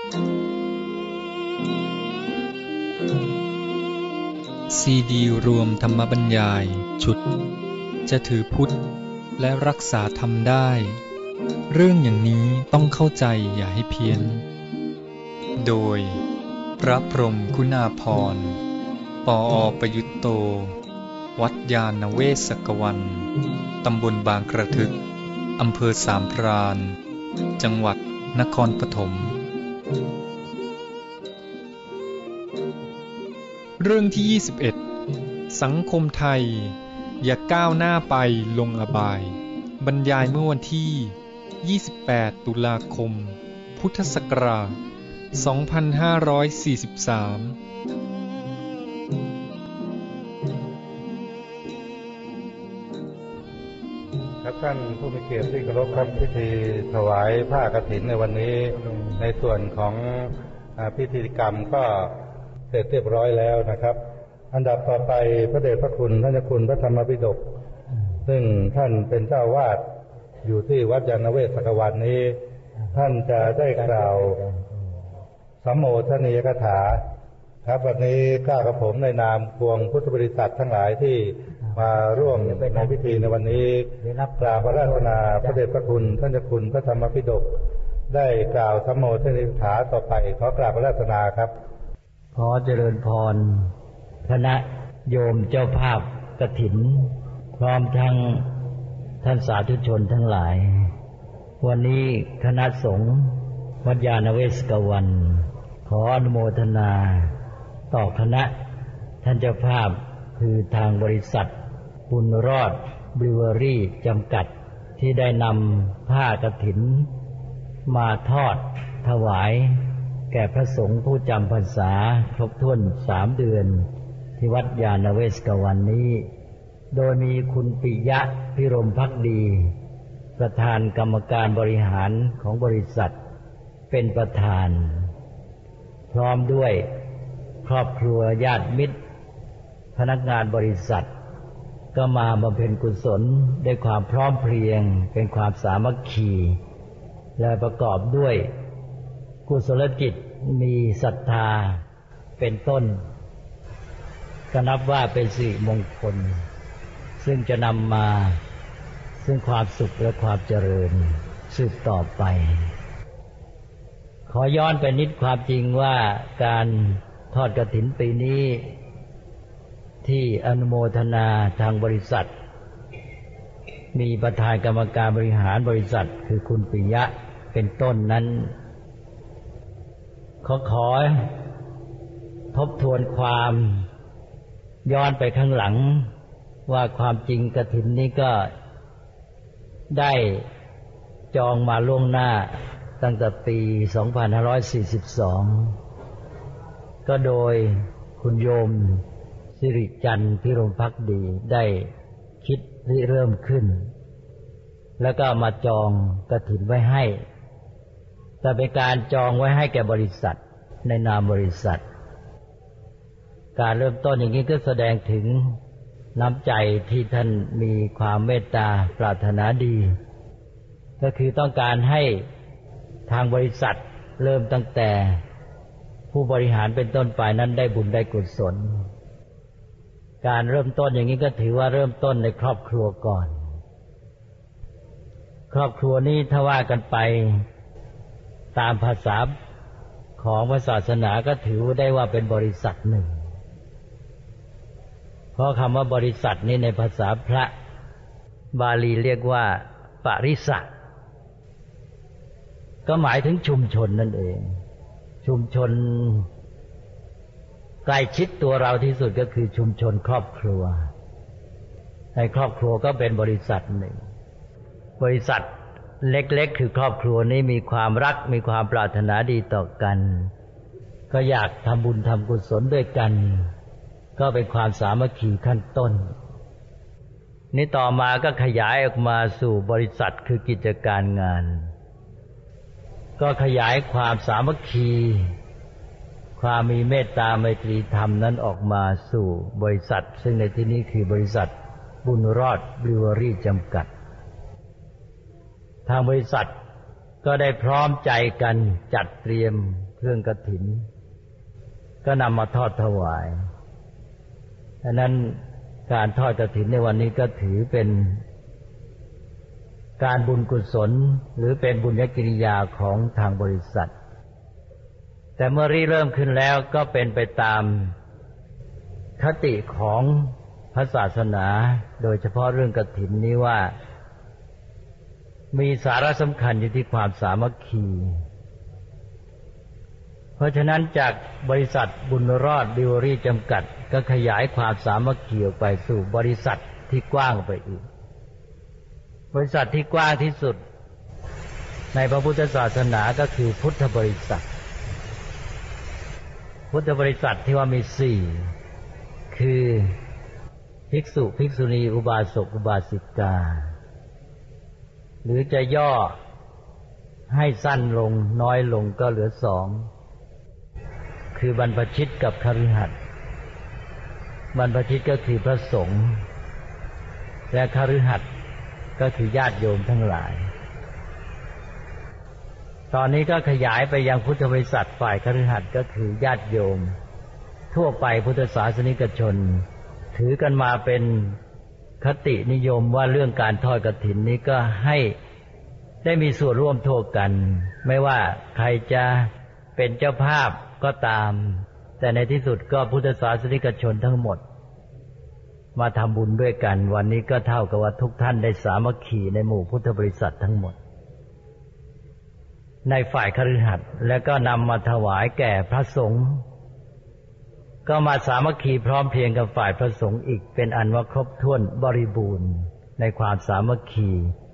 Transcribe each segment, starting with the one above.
ซีดีรวมธรรมบรรยายชุดจะถือพุทธและรักษาธรรมได้เรื่องอย่างนี้ต้องเข้าใจอย่าให้เพี้ยนโดยพระพรหมคุณาภรณ์ปอ.ประยุตโตวัดญาณเวศกวันตำบลบางกระทึกอำเภอสามพรานจังหวัดนครปฐมเรื่องที่21สังคมไทยอย่าก้าวหน้าไปลงอบายบรรยายเมื่อวันที่28ตุลาคมพุทธศักราช2543 ครับท่านผู้มีเกียรติที่เคารพครับพิธีถวายผ้ากฐินในวันนี้ในส่วนของพิธีกรรมก็เสร็จเรียบร้อยแล้วนะครับอันดับต่อไปพระเดชพระคุณท่านเจ้าคุณพระธรรมปิฎกซึ่งท่านเป็นเจ้าวาดอยู่ที่วัดญาณเวศกวันนี้ท่านจะได้กล่าวสัมโมทนียกถาครับวันนี้ข้ากับผมในนามพวงพุทธบริษัททั้งหลายที่มาร่วมในพิธีในวันนี้กราบพระราชนาพระเดชพระคุณท่านเจ้าคุณพระธรรมปิฎกได้กล่าวสัมโมทนียกถาต่อไปขอกราบพระราชนาครับขอเจริญพรคณะโยมเจ้าภาพกฐินพร้อมทั้งท่านสาธุชนทั้งหลายวันนี้คณะสงฆ์วัดญาณเวศกวันขออนุโมทนาต่อคณะท่านเจ้าภาพคือทางบริษัทบุญรอดบริวอรี่จำกัดที่ได้นำผ้ากฐินมาทอดถวายแก่พระสงฆ์ผู้จำพรรษาครบถ้วน3 เดือนที่วัดญาณเวศกวันนี้โดยมีคุณปิยะพิรมภักดีประธานกรรมการบริหารของบริษัทเป็นประธานพร้อมด้วยครอบครัวญาติมิตรพนักงานบริษัทก็มาบำเพ็ญกุศลด้วยความพร้อมเพรียงเป็นความสามัคคีและประกอบด้วยกุศลจิตมีศรัทธาเป็นต้นก็นับว่าเป็นสิริมงคลซึ่งจะนำมาซึ่งความสุขและความเจริญสืบต่อไปขอย้อนไปนิดความจริงว่าการทอดกฐินปีนี้ที่อนุโมทนาทางบริษัทมีประธานกรรมการบริหารบริษัทคือคุณปิยะเป็นต้นนั้นขอทบทวนความย้อนไปข้างหลังว่าความจริงกฐินนี้ก็ได้จองมาล่วงหน้าตั้งแต่ปี2542ก็โดยคุณโยมสิริจันทร์พิรมภักดีได้คิดริเริ่มขึ้นแล้วก็มาจองกฐินไว้ให้แต่เป็นการจองไว้ให้แก่บริษัทในนามบริษัทการเริ่มต้นอย่างนี้ก็แสดงถึงน้ำใจที่ท่านมีความเมตตาปรารถนาดีก็คือต้องการให้ทางบริษัทเริ่มตั้งแต่ผู้บริหารเป็นต้นไปนั้นได้บุญได้กุศลการเริ่มต้นอย่างนี้ก็ถือว่าเริ่มต้นในครอบครัวก่อนครอบครัวนี้ถ้าว่ากันไปตามภาษาของพระศาสนาก็ถือได้ว่าเป็นบริษัทหนึ่งเพราะคำว่าบริษัทนี้ในภาษาพระบาลีเรียกว่าปริษัทก็หมายถึงชุมชนนั่นเองชุมชนใกล้ชิดตัวเราที่สุดก็คือชุมชนครอบครัวในครอบครัวก็เป็นบริษัทหนึ่งบริษัทเล็กๆคือครอบครัวนี้มีความรักมีความปรารถนาดีต่อกันก็อยากทำบุญทำกุศลด้วยกันก็เป็นความสามัคคีขั้นต้นนี้ต่อมาก็ขยายออกมาสู่บริษัทคือกิจการงานก็ขยายความสามัคคีความมีเมตตาไมตรีธรรมนั้นออกมาสู่บริษัทซึ่งในที่นี้คือบริษัทบุญรอดบริวอรี่จำกัดทางบริษัทก็ได้พร้อมใจกันจัดเตรียมเครื่องกฐินก็นำมาทอดถวายดังนั้นการทอดกฐินในวันนี้ก็ถือเป็นการบุญกุศลหรือเป็นบุญญกิริยาของทางบริษัทแต่เมื่อเริ่มขึ้นแล้วก็เป็นไปตามคติของพระศาสนาโดยเฉพาะเรื่องกฐินนี้ว่ามีสาระสำคัญอยู่ที่ความสามัคคีเพราะฉะนั้นจากบริษัทบุญรอดบิวเวอรี่จำกัดก็ขยายความสามัคคีออกไปสู่บริษัทที่กว้างไปอีกบริษัทที่กว้างที่สุดในพระพุทธศาสนาก็คือพุทธบริษัทพุทธบริษัทที่ว่ามีสี่คือภิกษุภิกษุณีอุบาสกอุบาสิกาหรือจะย่อให้สั้นลงน้อยลงก็เหลือสองคือบรรพชิตกับคฤหัสถ์บรรพชิตก็คือพระสงฆ์และคฤหัสถ์ก็คือญาติโยมทั้งหลายตอนนี้ก็ขยายไปยังพุทธบริษัทฝ่ายคฤหัสถ์ก็คือญาติโยมทั่วไปพุทธศาสนิกชนถือกันมาเป็นคตินิยมว่าเรื่องการทอดกฐินนี้ก็ให้ได้มีส่วนร่วมทั่วกันไม่ว่าใครจะเป็นเจ้าภาพก็ตามแต่ในที่สุดก็พุทธศาสนิกชนทั้งหมดมาทำบุญด้วยกันวันนี้ก็เท่ากับว่าทุกท่านได้สามัคคีในหมู่พุทธบริษัททั้งหมดในฝ่ายคฤหัสถ์แล้วก็นำมาถวายแก่พระสงฆ์ก็มาสามัคคีพร้อมเพรียงกับฝ่ายพระสงฆ์อีกเป็นอันว่าครบถ้วนบริบูรณ์ในความสามัคคี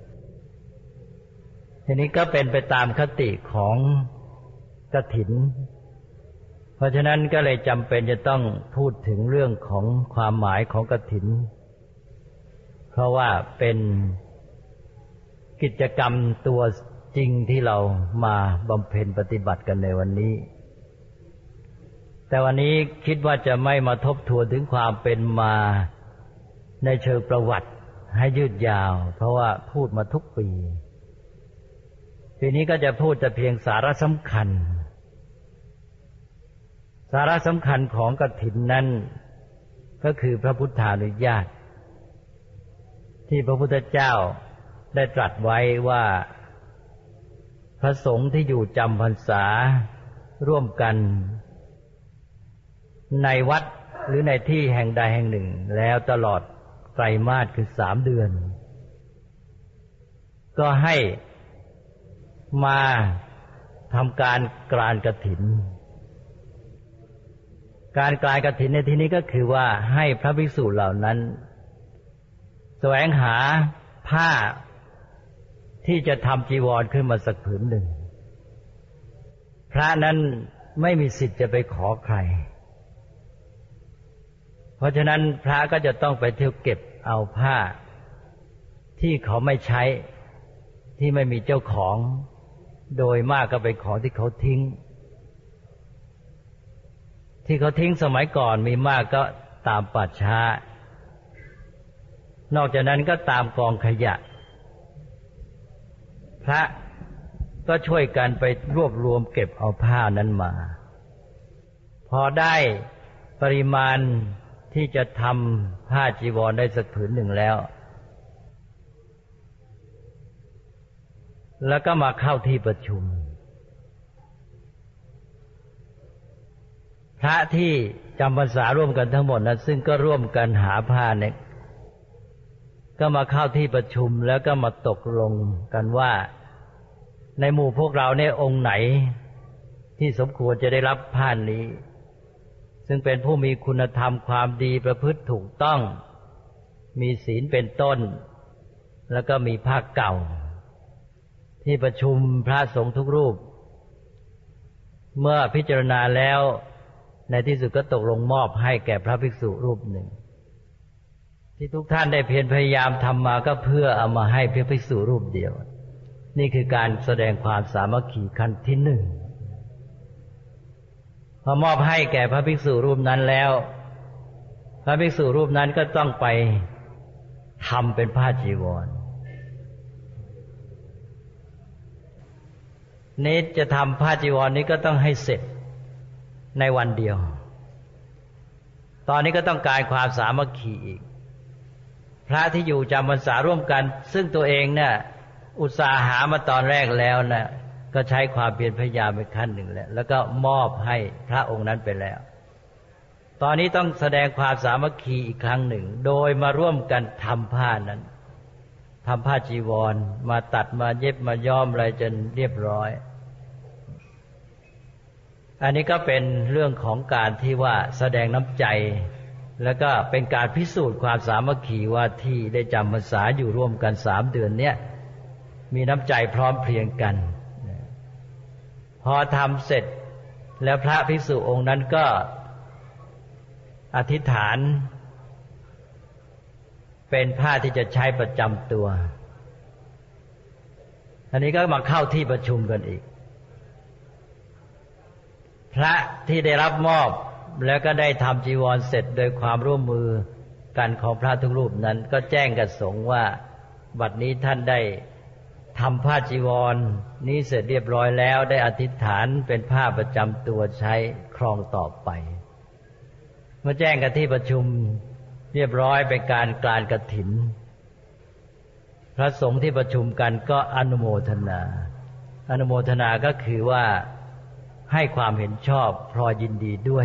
ทีนี้ก็เป็นไปตามคติของกฐินเพราะฉะนั้นก็เลยจำเป็นจะต้องพูดถึงเรื่องของความหมายของกฐินเพราะว่าเป็นกิจกรรมตัวจริงที่เรามาบำเพ็ญปฏิบัติกันในวันนี้แต่วันนี้คิดว่าจะไม่มาทบทวนถึงความเป็นมาในเชิงประวัติให้ยืดยาวเพราะว่าพูดมาทุกปีนี้ก็จะพูดแต่เพียงสาระสำคัญสาระสำคัญของกฐินนั้นก็คือพระพุทธานุญาตที่พระพุทธเจ้าได้ตรัสไว้ว่าพระสงฆ์ที่อยู่จำพรรษาร่วมกันในวัดหรือในที่แห่งใดแห่งหนึ่งแล้วตลอดไตรมาสคือ3 เดือนก็ให้มาทำการกรานกฐินการกรานกฐินในที่นี้ก็คือว่าให้พระภิกษุเหล่านั้นแสวงหาผ้าที่จะทำจีวรขึ้นมาสักผืนหนึ่งพระนั้นไม่มีสิทธิ์จะไปขอใครเพราะฉะนั้นพระก็จะต้องไปเที่ยวเก็บเอาผ้าที่เขาไม่ใช้ที่ไม่มีเจ้าของโดยมากก็เป็นของที่เขาทิ้งที่เขาทิ้งสมัยก่อนมีมากก็ตามป่าช้านอกจากนั้นก็ตามกองขยะพระก็ช่วยกันไปรวบรวมเก็บเอาผ้านั้นมาพอได้ปริมาณที่จะทำผ้าจีวรได้สักผืนหนึ่งแล้วก็มาเข้าที่ประชุมพระที่จำพรรษาร่วมกันทั้งหมดนั้นซึ่งก็ร่วมกันหาผ้าเนี่ยก็มาเข้าที่ประชุมแล้วก็มาตกลงกันว่าในหมู่พวกเราเนี่ยองค์ไหนที่สมควรจะได้รับผ้านี้ซึ่งเป็นผู้มีคุณธรรมความดีประพฤติถูกต้องมีศีลเป็นต้นแล้วก็มีผ้าเก่าที่ประชุมพระสงฆ์ทุกรูปเมื่อพิจารณาแล้วในที่สุดก็ตกลงมอบให้แก่พระภิกษุรูปหนึ่งที่ทุกท่านได้เพียรพยายามทำมาก็เพื่อเอามาให้พระภิกษุรูปเดียวนี่คือการแสดงความสามัคคีขั้นที่ 1พอมอบให้แก่พระภิกษุรูปนั้นแล้วพระภิกษุรูปนั้นก็ต้องไปทำเป็นผ้าจีวรนี้จะทำผ้าจีวรนี้ก็ต้องให้เสร็จในวันเดียวตอนนี้ก็ต้องการความสามัคคีอีกพระที่อยู่จำพรรษาร่วมกันซึ่งตัวเองเนี่ยอุตส่าห์หามาตอนแรกแล้วนะก็ใช้ความเพียรพยายามไปขั้นหนึ่งแล้วก็มอบให้พระองค์นั้นไปแล้วตอนนี้ต้องแสดงความสามัคคีอีกครั้งหนึ่งโดยมาร่วมกันทำผ้านั้นทำผ้าจีวรมาตัดมาเย็บมาย้อมอะไรจนเรียบร้อยอันนี้ก็เป็นเรื่องของการที่ว่าแสดงน้ำใจแล้วก็เป็นการพิสูจน์ความสามัคคีว่าที่ได้จำพรรษาอยู่ร่วมกัน3 เดือนเนี้ยมีน้ำใจพร้อมเพรียงกันพอทำเสร็จแล้วพระภิกษุองค์นั้นก็อธิษฐานเป็นผ้าที่จะใช้ประจำตัวอันนี้ก็มาเข้าที่ประชุมกันอีกพระที่ได้รับมอบแล้วก็ได้ทำจีวรเสร็จโดยความร่วมมือกันของพระทุกรูปนั้นก็แจ้งกับสงฆ์ว่าบัดนี้ท่านได้ทำผ้าจีวรนี้เสร็จเรียบร้อยแล้วได้อธิษฐานเป็นผ้าประจำตัวใช้ครองต่อไปเมื่อแจ้งกับที่ประชุมเรียบร้อยเป็นการกลานกฐินพระสงฆ์ที่ประชุมกันก็อนุโมทนาก็คือว่าให้ความเห็นชอบพลอยยินดีด้วย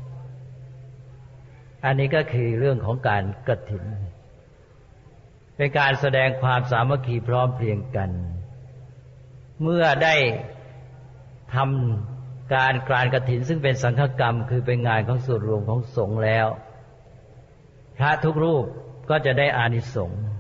อันนี้ก็คือเรื่องของการกฐินเป็นการแสดงความสามัคคีพร้อมเพรียงกันเมื่อได้ทำการกลานกฐินซึ่งเป็นสังฆกรรมคือเป็นงานของส่วนรวมของสงฆ์แล้วพระทุกรูปก็จะได้อานิสงส์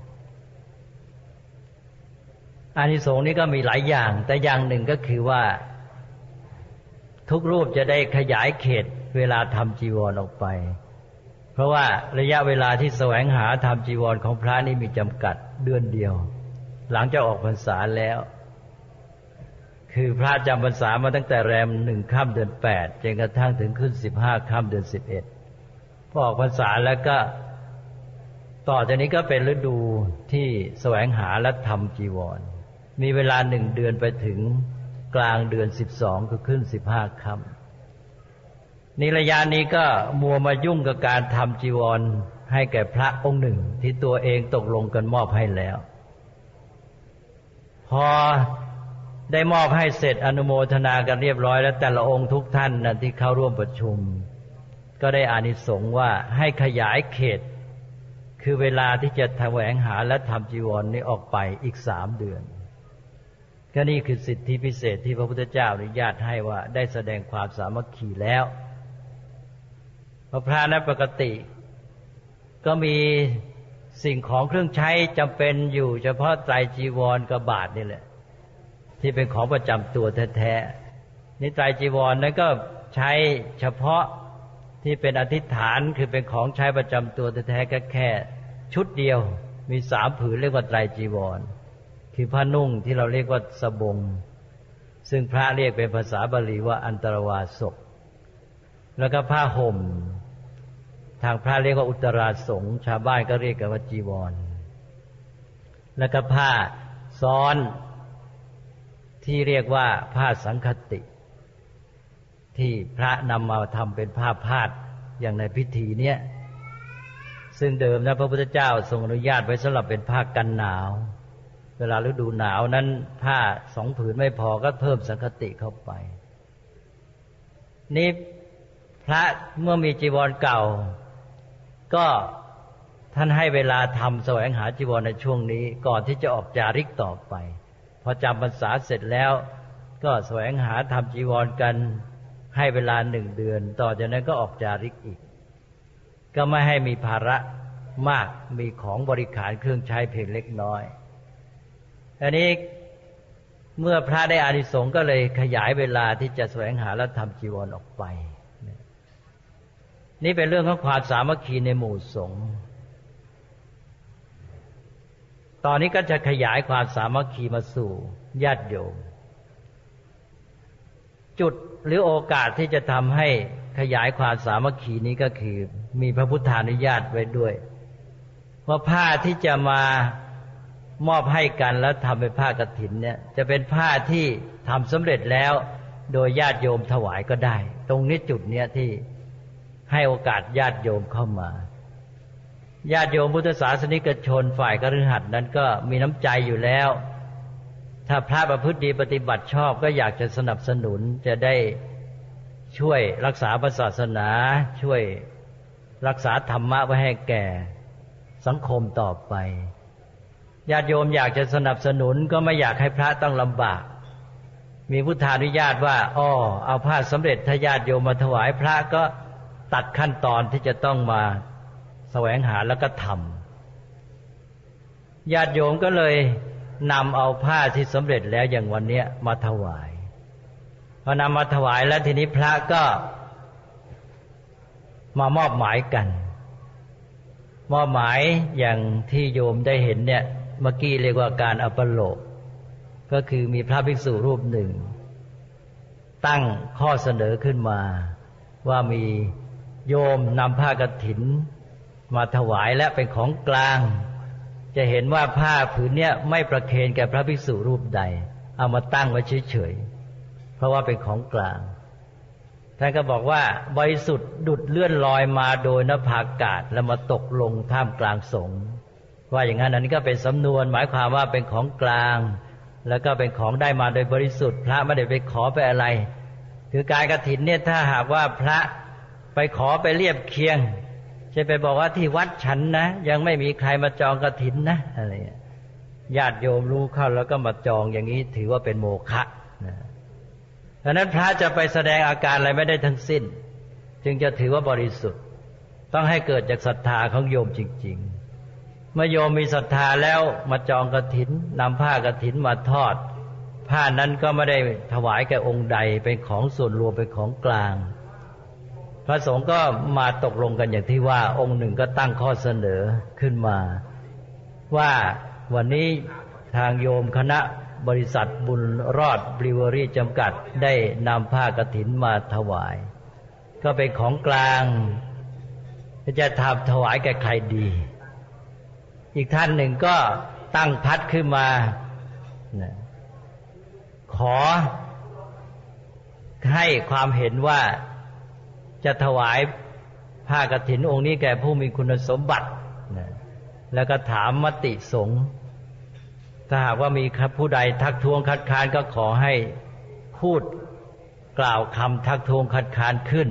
อานิสงส์นี้ก็มีหลายอย่างแต่อย่างหนึ่งก็คือว่าทุกรูปจะได้ขยายเขตเวลาทำจีวรออกไปเพราะว่าระยะเวลาที่แสวงหาทำจีวรของพระนี่มีจำกัดเดือนเดียวหลังจากออกพรรษาแล้วคือพระจำพรรษามาตั้งแต่แรม1 ค่ำเดือน8จนกระทั่งถึงขึ้น15 ค่ำเดือน11พอออกพรรษาแล้วก็ต่อจากนี้ก็เป็นฤดูที่แสวงหาและทำจีวรมีเวลา1 เดือนไปถึงกลางเดือน12คือขึ้น15 ค่ำในระยะนี้ก็มัวมายุ่งกับการทำจีวรให้แก่พระองค์หนึ่งที่ตัวเองตกลงกันมอบให้แล้วพอได้มอบให้เสร็จอนุโมทนากันเรียบร้อยแล้วแต่ละองค์ทุกท่านนะที่เข้าร่วมประชุมก็ได้อานิสงส์ว่าให้ขยายเขตคือเวลาที่จะแสวงหาและทำจีวรนี้ออกไปอีก3 เดือนก็นี่คือสิทธิพิเศษที่พระพุทธเจ้าอนุญาตให้ว่าได้แสดงความสามัคคีแล้วเพราะพระนั้นปกติก็มีสิ่งของเครื่องใช้จำเป็นอยู่เฉพาะไตรจีวรกับบาตรนี่แหละที่เป็นของประจำตัวแท้ๆนี่ไตรจีวรนั้นก็ใช้เฉพาะที่เป็นอธิษฐานคือเป็นของใช้ประจำตัวแท้ๆแค่ชุดเดียวมี3 ผืนเรียกว่าไตรจีวรคือผ้านุ่งที่เราเรียกว่าสบงซึ่งพระเรียกเป็นภาษาบาลีว่าอันตรวาสกแล้วก็ผ้าห่มทางพระเรียกว่าอุตราสงฆ์ชาวบ้านก็เรียกกันว่าจีวรแล้วก็ผ้าซ้อนที่เรียกว่าผ้าสังคติที่พระนำมาทำเป็นผ้าพาดอย่างในพิธีเนี้ยซึ่งเดิมนะพระพุทธเจ้าทรงอนุญาตไว้สำหรับเป็นผ้ากันหนาวเวลาฤดูหนาวนั้นผ้า2 ผืนไม่พอก็เพิ่มสังคติเข้าไปนี่พระเมื่อมีจีวรเก่าก็ท่านให้เวลาทำแสวงหาจีวรในช่วงนี้ก่อนที่จะออกจาริกต่อไปพอจำพรรษาเสร็จแล้วก็แสวงหาทำจีวรกันให้เวลา1 เดือนต่อจากนั้นก็ออกจาริกอีกก็ไม่ให้มีภาระมากมีของบริขารเครื่องใช้เพียงเล็กน้อยอันนี้เมื่อพระได้อานิสงส์ก็เลยขยายเวลาที่จะแสวงหาและทำจีวรออกไปนี่เป็นเรื่องของความสามัคคีในหมู่สงฆ์ตอนนี้ก็จะขยายความสามัคคีมาสู่ญาติโยมจุดหรือโอกาสที่จะทำให้ขยายความสามัคคีนี้ก็คือมีพระพุทธานุญาตไว้ด้วยว่าผ้าที่จะมามอบให้กันแล้วทำเป็นผ้ากฐินเนี่ยจะเป็นผ้าที่ทำสำเร็จแล้วโดยญาติโยมถวายก็ได้ตรงนี้จุดเนี้ยที่ให้โอกาสญาติโยมเข้ามาญาติโยมพุทธศาสนิกชนฝ่ายคฤหัสถ์นั้นก็มีน้ำใจอยู่แล้วถ้าพระประพฤติดีปฏิบัติชอบก็อยากจะสนับสนุนจะได้ช่วยรักษาพระศาสนาช่วยรักษาธรรมะไว้ให้แก่สังคมต่อไปญาติโยมอยากจะสนับสนุนก็ไม่อยากให้พระต้องลำบากมีพุทธานุญาตว่าเอาผ้าสำเร็จถ้าญาติโยมมาถวายพระก็ตัดขั้นตอนที่จะต้องมาแสวงหาแล้วก็ทำญาติโยมก็เลยนำเอาผ้าที่สำเร็จแล้วอย่างวันนี้มาถวายพอนำมาถวายแล้วทีนี้พระก็มามอบหมายกันมอบหมายอย่างที่โยมได้เห็นเนี่ยเมื่อกี้เรียกว่าการอัปโลกก็คือมีพระภิกษุรูปหนึ่งตั้งข้อเสนอขึ้นมาว่ามีโยมนำผ้ากฐินมาถวายและเป็นของกลางจะเห็นว่าผ้าผืนเนี้ยไม่ประเคนแก่พระภิกษุรูปใดเอามาตั้งไว้เฉยๆเพราะว่าเป็นของกลางท่านก็บอกว่าบริสุทธิ์ดุจเลื่อนลอยมาโดยนภาอากาศแล้วมาตกลงท่ามกลางสงฆ์ว่าอย่างนั้นอันนี้ก็เป็นสำนวนหมายความว่าเป็นของกลางแล้วก็เป็นของได้มาโดยบริสุทธิ์พระไม่ได้ไปขอไปอะไรคือการกฐินเนี่ยถ้าหากว่าพระไปขอไปเรียบเคียงจะไปบอกว่าที่วัดฉันนะยังไม่มีใครมาจองกฐินนะอะไรญาติโยมรู้เข้าแล้วก็มาจองอย่างนี้ถือว่าเป็นโมฆะนะดังนั้นพระจะไปแสดงอาการอะไรไม่ได้ทั้งสิ้นจึงจะถือว่าบริสุทธิ์ต้องให้เกิดจากศรัทธาของโยมจริงๆเมื่อโยมมีศรัทธาแล้วมาจองกฐินนำผ้ากฐินมาทอดผ้านั้นก็ไม่ได้ถวายแก่องค์ใดเป็นของส่วนรวมเป็นของกลางพระสงฆ์ก็มาตกลงกันอย่างที่ว่าองค์หนึ่งก็ตั้งข้อเสนอขึ้นมาว่าวันนี้ทางโยมคณะบริษัทบุญรอดบริเวอรี่จำกัดได้นำผ้ากฐินมาถวายก็เป็นของกลางจะทำถวายแก่ใครดีอีกท่านหนึ่งก็ตั้งพัดขึ้นมาขอให้ความเห็นว่าจะถวายผ้ากฐินองค์นี้แก่ผู้มีคุณสมบัติแล้วก็ถามมติสงฆ์ถ้าหากว่ามีผู้ใดทักท้วงคัดค้านก็ขอให้พูดกล่าวคำทักท้วงคัดค้านขึ้น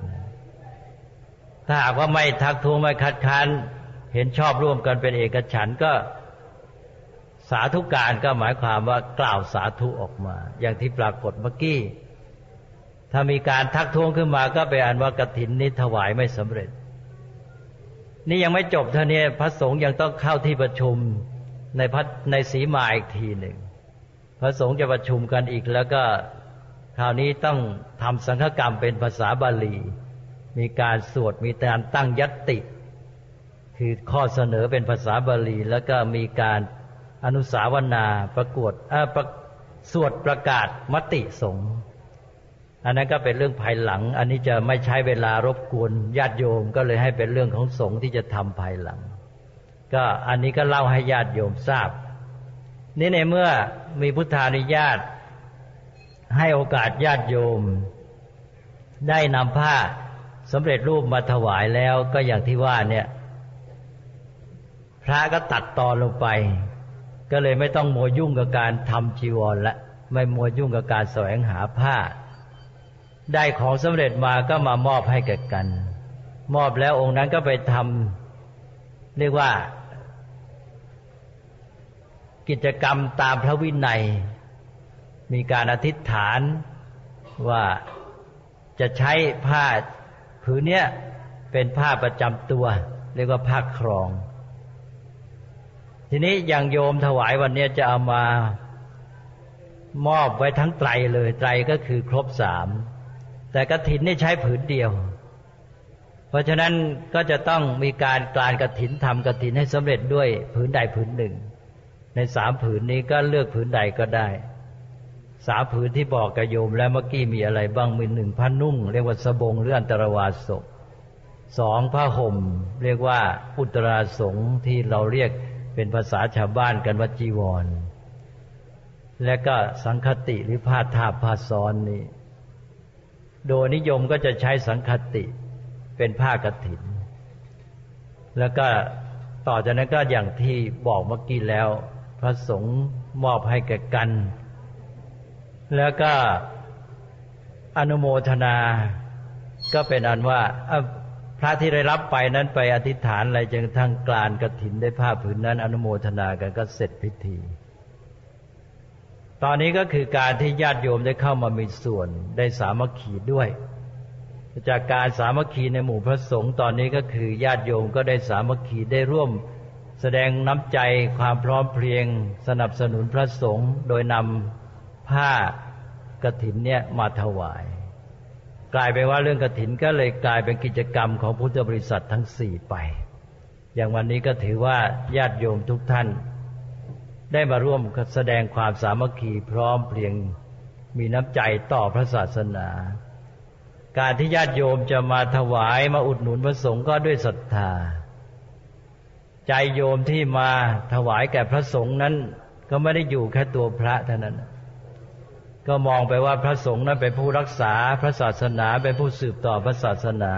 ถ้าหากว่าไม่ทักท้วงไม่คัดค้านเห็นชอบร่วมกันเป็นเอกฉันท์ก็สาธุการก็หมายความว่ากล่าวสาธุออกมาอย่างที่ปรากฏเมื่อกี้ถ้ามีการทักท้วงขึ้นมาก็เป็นอันว่ากฐินนี้ถวายไม่สำเร็จนี่ยังไม่จบเท่านี้พระสงฆ์ยังต้องเข้าที่ประชุมในสีมาอีกทีหนึ่งพระสงฆ์จะประชุมกันอีกแล้วก็คราวนี้ต้องทำสังฆกรรมเป็นภาษาบาลีมีการสวดมีการตั้งญัตติคือข้อเสนอเป็นภาษาบาลีแล้วก็มีการอนุสาวนาสวดประกาศมติสงฆ์อันนั้นก็เป็นเรื่องภายหลังอันนี้จะไม่ใช้เวลารบกวนญาติโยมก็เลยให้เป็นเรื่องของสงฆ์ที่จะทำภายหลังก็อันนี้ก็เล่าให้ญาติโยมทราบนี่ในเมื่อมีพุทธานุญาตให้โอกาสญาติโยมได้นำผ้าสำเร็จรูปมาถวายแล้วก็อย่างที่ว่าเนี่ยพระก็ตัดตอนลงไปก็เลยไม่ต้องมัวยุ่งกับการทำจีวรและไม่มัวยุ่งกับการแสวงหาผ้าได้ของสำเร็จมาก็มามอบให้แก่กันมอบแล้วองค์นั้นก็ไปทำเรียกว่ากิจกรรมตามพระวินัยมีการอธิษฐานว่าจะใช้ผ้าผืนนี้เป็นผ้าประจำตัวเรียกว่าผ้าครองทีนี้อย่างโยมถวายวันนี้จะเอามามอบไว้ทั้งไตรเลยไตรก็คือครบ3แต่กฐินนี่ใช้ผืนเดียวเพราะฉะนั้นก็จะต้องมีการกลานกฐินทำกฐินให้สำเร็จด้วยผืนใดผืนหนึ่งใน3ผืนนี้ก็เลือกผืนใดก็ได้3ผืนที่บอกกับโยมแล้วเมื่อกี้มีอะไรบ้างมี1ผ้านุ่งเรียกว่าสบงหรืออันตรวาสก2ผ้าห่มเรียกว่าอุตราสงที่เราเรียกเป็นภาษาชาวบ้านกันว่าจีวรและก็สังคติหรือผ้าทาบผ้าซ้อนนี่โดยนิยมก็จะใช้สังคติเป็นผ้ากฐินแล้วก็ต่อจากนั้นก็อย่างที่บอกเมื่อกี้แล้วพระสงฆ์มอบให้แก่กันแล้วก็อนุโมทนาก็เป็นอันว่าพระที่ได้รับไปนั้นไปอธิษฐานอะไรจนทั้งกลานกฐินได้ผ้าผืนนั้นอนุโมทนากันก็เสร็จพิธีตอนนี้ก็คือการที่ญาติโยมได้เข้ามามีส่วนได้สามัคคีด้วยจากการสามัคคีในหมู่พระสงฆ์ตอนนี้ก็คือญาติโยมก็ได้สามัคคีได้ร่วมแสดงน้ำใจความพร้อมเพรียงสนับสนุนพระสงฆ์โดยนำผ้ากฐินเนี่ยมาถวายกลายเป็นว่าเรื่องกฐินก็เลยกลายเป็นกิจกรรมของพุทธบริษัททั้งสี่ไปอย่างวันนี้ก็ถือว่าญาติโยมทุกท่านได้มาร่วมแสดงความสามัคคีพร้อมเพรียงมีน้ำใจต่อพระศาสนาการที่ญาติโยมจะมาถวายมาอุดหนุนพระสงฆ์ก็ด้วยศรัทธาใจโยมที่มาถวายแก่พระสงฆ์นั้นก็ไม่ได้อยู่แค่ตัวพระเท่านั้นก็มองไปว่าพระสงฆ์นั้นเป็นผู้รักษาพระศาสนาเป็นผู้สืบต่อพระศาสนา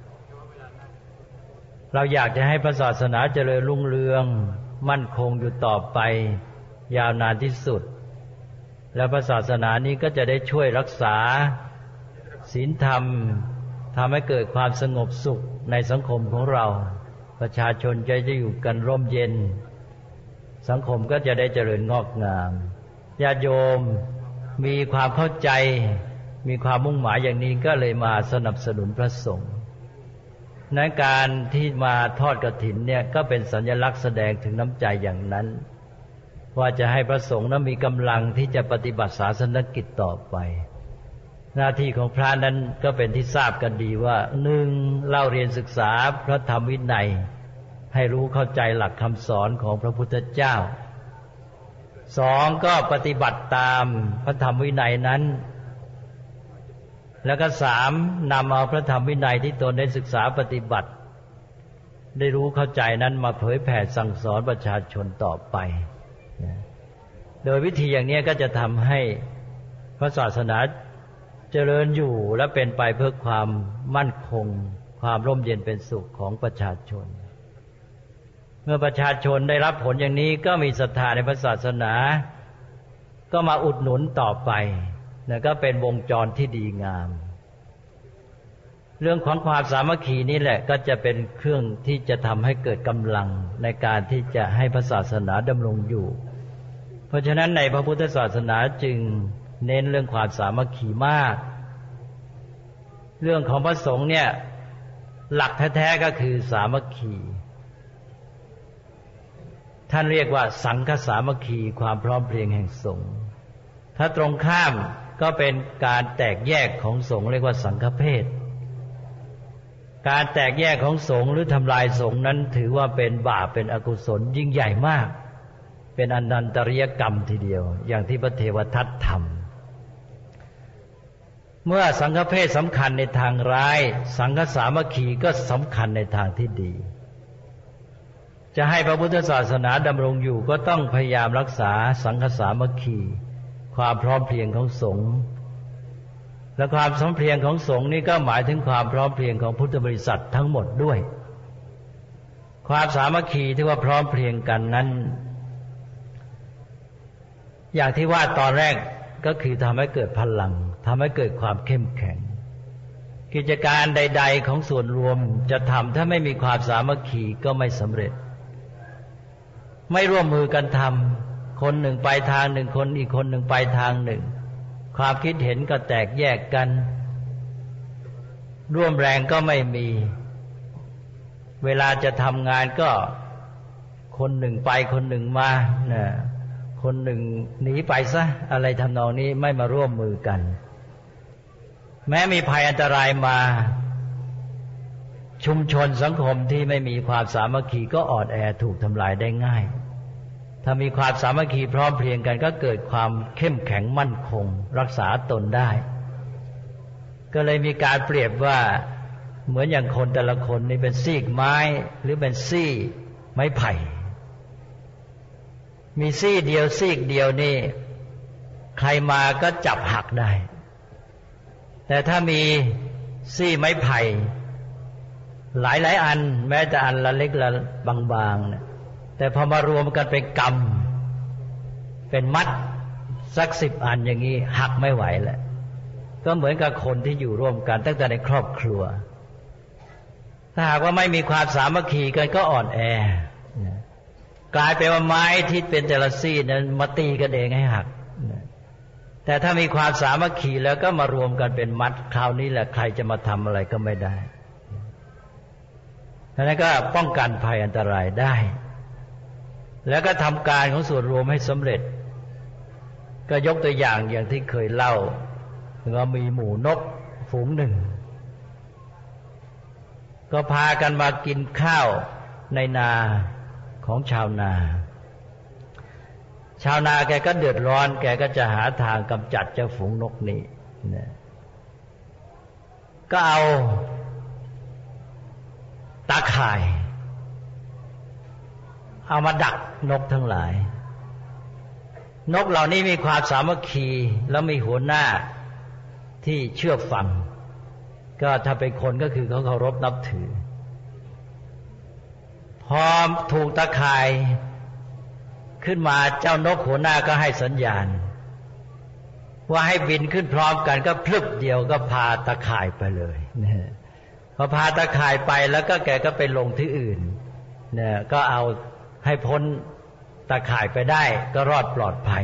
เราอยากจะให้พระศาสนาเจริญรุ่งเรืองมั่นคงอยู่ต่อไปยาวนานที่สุดแล้วพระศาสนานี้ก็จะได้ช่วยรักษาศีลธรรมทำให้เกิดความสงบสุขในสังคมของเราประชาชนจะอยู่กันร่มเย็นสังคมก็จะได้เจริญงอกงามญาติโยมมีความเข้าใจมีความมุ่งหมายอย่างนี้ก็เลยมาสนับสนุนพระสงฆ์ในการที่มาทอดกฐินเนี่ยก็เป็นสัญลักษณ์แสดงถึงน้ำใจอย่างนั้นว่าจะให้พระสงฆ์นั้นมีกำลังที่จะปฏิบัติศาสนกิจต่อไปหน้าที่ของพระนั้นก็เป็นที่ทราบกันดีว่าหนึ่งเล่าเรียนศึกษาพระธรรมวินัยให้รู้เข้าใจหลักคำสอนของพระพุทธเจ้าสองก็ปฏิบัติตามพระธรรมวินัยนั้นแล้วก็สามนำเอาพระธรรมวินัยที่ตนได้ศึกษาปฏิบัติได้รู้เข้าใจนั้นมาเผยแผ่สั่งสอนประชาชนต่อไปโดยวิธีอย่างนี้ก็จะทำให้พระศาสนาเจริญอยู่และเป็นไปเพื่อความมั่นคงความร่มเย็นเป็นสุขของประชาชนเมื่อประชาชนได้รับผลอย่างนี้ก็มีศรัทธาในพระศาสนาก็มาอุดหนุนต่อไปนะก็เป็นวงจรที่ดีงามเรื่องของความสามัคคีนี่แหละก็จะเป็นเครื่องที่จะทำให้เกิดกำลังในการที่จะให้พระศาสนาดำรงอยู่เพราะฉะนั้นในพระพุทธศาสนาจึงเน้นเรื่องความสามัคคีมากเรื่องของพระสงฆ์เนี่ยหลักแท้ๆก็คือสามัคคีท่านเรียกว่าสังฆสามัคคีความพร้อมเพรียงแห่งสงฆ์ถ้าตรงข้ามก็เป็นการแตกแยกของสงฆ์เรียกว่าสังฆเพศการแตกแยกของสงฆ์หรือทำลายสงฆ์นั้นถือว่าเป็นบาปเป็นอกุศลยิ่งใหญ่มากเป็นอนันตริยกรรมทีเดียวอย่างที่พระเทวทัตทำเมื่อสังฆเพศสำคัญในทางร้ายสังฆสามัคคีก็สำคัญในทางที่ดีจะให้พระพุทธศาสนาดำรงอยู่ก็ต้องพยายามรักษาสังฆสามัคคีความพร้อมเพรียงของสงฆ์และความพร้อมเพรียงของสงฆ์นี่ก็หมายถึงความพร้อมเพรียงของพุทธบริษัททั้งหมดด้วยความสามัคคีที่ว่าพร้อมเพรียงกันนั้นอย่างที่ว่าตอนแรกก็คือทำให้เกิดพลังทำให้เกิดความเข้มแข็งกิจการใดๆของส่วนรวมจะทำถ้าไม่มีความสามัคคีก็ไม่สำเร็จไม่ร่วมมือกันทำคนหนึ่งไปทางหนึ่งคนอีกคนหนึ่งไปทางหนึ่งความคิดเห็นก็แตกแยกกันร่วมแรงก็ไม่มีเวลาจะทำงานก็คนหนึ่งไปคนหนึ่งมาคนหนึ่งหนีไปซะอะไรทำนองนี้ไม่มาร่วมมือกันแม้มีภัยอันตรายมาชุมชนสังคมที่ไม่มีความสามัคคีก็อ่อนแอถูกทำลายได้ง่ายถ้ามีความสามัคคีพร้อมเพรียงกันก็เกิดความเข้มแข็งมั่นคงรักษาตนได้ก็เลยมีการเปรียบว่าเหมือนอย่างคนแต่ละคนนี่เป็นซีกไม้หรือเป็นซี่ไม้ไผ่มีซี่เดียวซีกเดียวนี่ใครมาก็จับหักได้แต่ถ้ามีซี่ไม้ไผ่หลายอันแม้แต่อันละเล็กละบางๆเนี่ยแต่พอมารวมกันเป็นกำเป็นมัดสัก10 อันอย่างนี้หักไม่ไหวแหละก็เหมือนกับคนที่อยู่ร่วมกันตั้งแต่ในครอบครัวถ้าหากว่าไม่มีความสามัคคีกันก็อ่อนแอกลายเป็นว่าไม้ที่เป็นแต่ละซี่นั้นมาตีกันเองให้หักแต่ถ้ามีความสามัคคีแล้วก็มารวมกันเป็นมัดคราวนี้แหละใครจะมาทำอะไรก็ไม่ได้ฉะนั้นก็ป้องกันภัยอันตรายได้แล้วก็ทำการของส่วนรวมให้สำเร็จก็ยกตัวอย่างที่เคยเล่าว่ามีหมู่นกฝูงหนึ่งก็พากันมากินข้าวในนาของชาวนาแกก็เดือดร้อนแกก็จะหาทางกำจัดเจ้าฝูงนกนี้ก็เอาตาข่ายเอามาดักนกทั้งหลายนกเหล่านี้มีความสามัคคีแล้วมีหัวหน้าที่เชื่อฟังก็ถ้าเป็นคนก็คือเขาเคารพนับถือพอถูกตาข่ายขึ้นมาเจ้านกหัวหน้าก็ให้สัญญาณว่าให้บินขึ้นพร้อมกันก็พลึบเดียวก็พาตาข่ายไปเลยพอพาตาข่ายไปแล้วก็แกก็ไปลงที่อื่นเนี่ยก็เอาให้พ้นตาข่ายไปได้ก็รอดปลอดภัย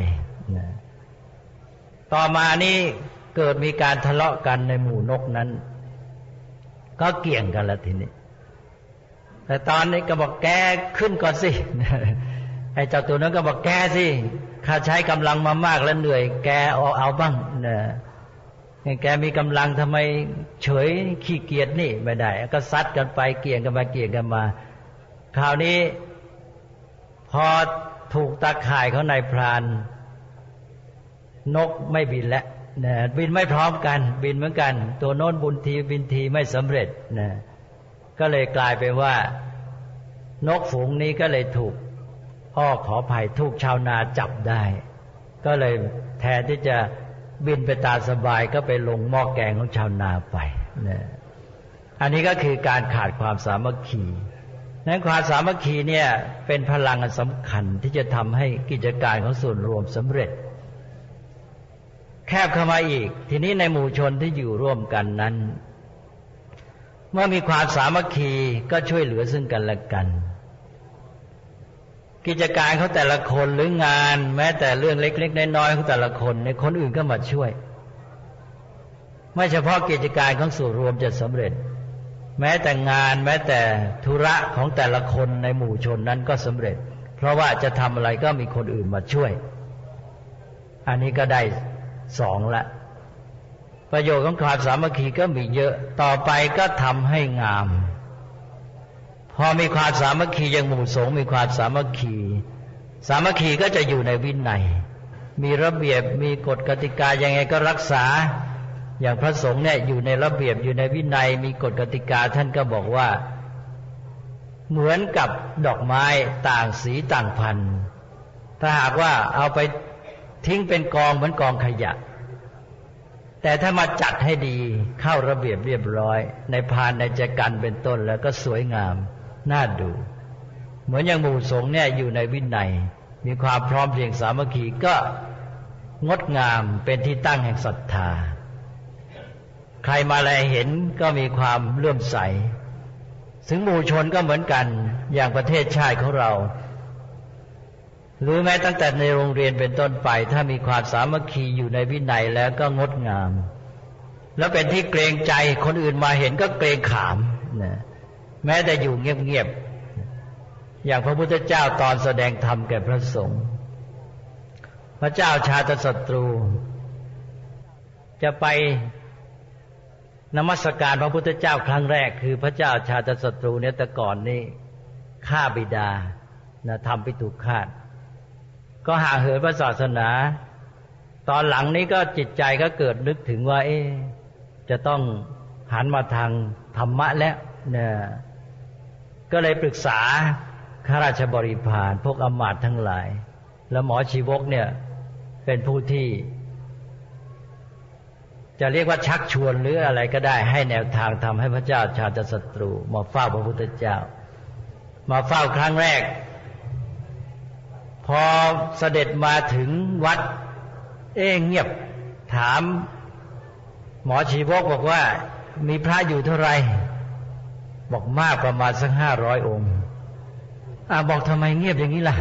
ต่อมานี่เกิดมีการทะเลาะกันในหมู่นกนั้นก็เกี่ยงกันละทีนี้แต่ตอนนี้ก็บอกแกขึ้นก่อนสิไอ้เจ้าตัวนั้นก็บอกแกสิข้าใช้กำลังมามากแล้วเหนื่อยแกเอาบ้างเนี่ยแกมีกำลังทำไมเฉยขี้เกียจนี่ไม่ได้ก็ซัดกันไปเกี่ยงกันมาเกี่ยงกันมาคราวนี้พอถูกตาข่ายเขานายพรานนกไม่บินแล้วนะบินไม่พร้อมกันบินเหมือนกันตัวโน้นบุญทีบินทีไม่สำเร็จนะก็เลยกลายเป็นว่านกฝูงนี้ก็เลยถูกขออภัยถูกชาวนาจับได้ก็เลยแทนที่จะบินไปตามสบายก็ไปลงหม้อแกงของชาวนาไปนะอันนี้ก็คือการขาดความสามัคคีนั้นความสามัคคีเนี่ยเป็นพลังอันสำคัญที่จะทำให้กิจการของส่วนรวมสำเร็จแคบเข้ามาอีกทีนี้ในหมู่ชนที่อยู่ร่วมกันนั้นเมื่อมีความสามัคคีก็ช่วยเหลือซึ่งกันและกันกิจการของแต่ละคนหรืองานแม้แต่เรื่องเล็กๆน้อยๆของแต่ละคนในคนอื่นก็มาช่วยไม่เฉพาะกิจการของส่วนรวมจะสำเร็จแม้แต่งานแม้แต่ธุระของแต่ละคนในหมู่ชนนั้นก็สำเร็จเพราะว่าจะทำอะไรก็มีคนอื่นมาช่วยอันนี้ก็ได้2ละประโยชน์ของความสามัคคีก็มีเยอะต่อไปก็ทำให้งามพอมีความสามัคคีอย่างหมู่สงฆ์มีความสามัคคีก็จะอยู่ในวินัยมีระเบียบมีกฎกติกายังไงก็รักษาอย่างพระสงฆ์เนี่ยอยู่ในระเบียบอยู่ในวินัยมีกฎกติกาท่านก็บอกว่าเหมือนกับดอกไม้ต่างสีต่างพันธุ์ถ้าหากว่าเอาไปทิ้งเป็นกองเหมือนกองขยะแต่ถ้ามาจัดให้ดีเข้าระเบียบเรียบร้อยในพานในแจกันเป็นต้นแล้วก็สวยงามน่าดูเหมือนอย่างหมู่สงฆ์เนี่ยอยู่ในวินัยมีความพร้อมเพรียงสามัคคีก็งดงามเป็นที่ตั้งแห่งศรัทธาใครมาแลเห็นก็มีความเลื่อมใสถึงหมู่ชนก็เหมือนกันอย่างประเทศชาติของเราหรือแม้ตั้งแต่ในโรงเรียนเป็นต้นไปถ้ามีความสามัคคีอยู่ในวินัยแล้วก็งดงามแล้วเป็นที่เกรงใจคนอื่นมาเห็นก็เกรงขามนะแม้แต่อยู่เงียบๆอย่างพระพุทธเจ้าตอนแสดงธรรมแก่พระสงฆ์พระเจ้าชาตศัตรูจะไปนมัสการพระพุทธเจ้าครั้งแรกคือพระเจ้าชาตศัตรูเนี่ยแต่ก่อนนี่ฆ่าบิดานะทำปิตุฆาตก็ห่างเหินพระศาสนาตอนหลังนี้ก็จิตใจก็เกิดนึกถึงว่าจะต้องหันมาทางธรรมะแล้วเนี่ยก็เลยปรึกษาข้าราชบริพารพวกอมาตย์ทั้งหลายแล้วหมอชีวกเนี่ยเป็นผู้ที่จะเรียกว่าชักชวนหรืออะไรก็ได้ให้แนวทางทำให้พระเจ้าชาติศัตรูมาเฝ้าพระพุทธเจ้ามาเฝ้าครั้งแรกพอเสด็จมาถึงวัดเงียบถามหมอชีวกบอกว่ามีพระอยู่เท่าไหร่บอกมากประมาณสัก500 องค์บอกทำไมเงียบอย่างนี้ล่ะ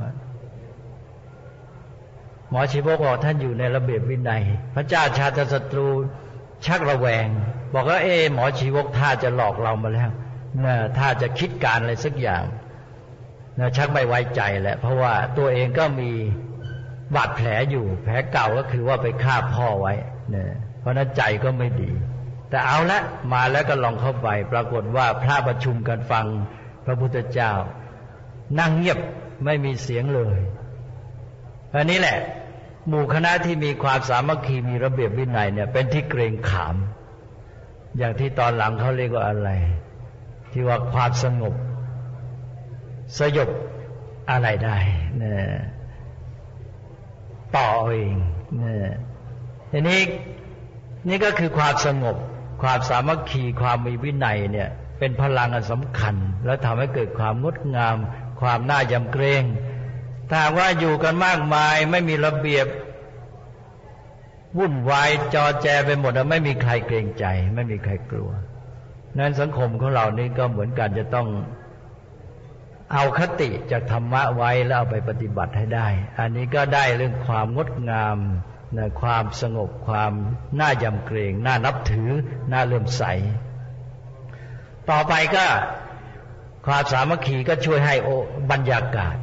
หมอชีวกบอกท่านอยู่ในระเบียบวินัยพระเจ้าชาติศัตรูชักระแวงบอกว่าหมอชีวกท่าจะหลอกเรามาแล้วท่าจะคิดการอะไรสักอย่างชักไม่ไว้ใจแหละเพราะว่าตัวเองก็มีบาดแผลอยู่แผลเก่าก็คือว่าไปฆ่าพ่อไว้เพราะนั้นใจก็ไม่ดีแต่เอาละมาแล้วก็ลองเข้าไปปรากฏว่าพระประชุมกันฟังพระพุทธเจ้านั่งเงียบไม่มีเสียงเลยอันนี้แหละหมู่คณะที่มีความสามัคคีมีระเบียบวินัยเนี่ยเป็นที่เกรงขามอย่างที่ตอนหลังเขาเรียกว่าอะไรที่ว่าความสงบสยบอะไรได้ต่อเองทีนี้นี่ก็คือความสงบความสามัคคีความมีวินัยเนี่ยเป็นพลังอันสำคัญและทำให้เกิดความงดงามความน่ายำเกรงถ้าว่าอยู่กันมากมายไม่มีระเบียบวุ่นวายจอแจไปหมดไม่มีใครเกรงใจไม่มีใครกลัวนั้นสังคมของเรานี่ก็เหมือนกันจะต้องเอาคติจากธรรมะไว้แล้วเอาไปปฏิบัติให้ได้อันนี้ก็ได้เรื่องความงดงามความสงบความน่ายำเกรงน่านับถือน่าเลื่อมใสต่อไปก็ความสามัคคีก็ช่วยให้บรรยากาศ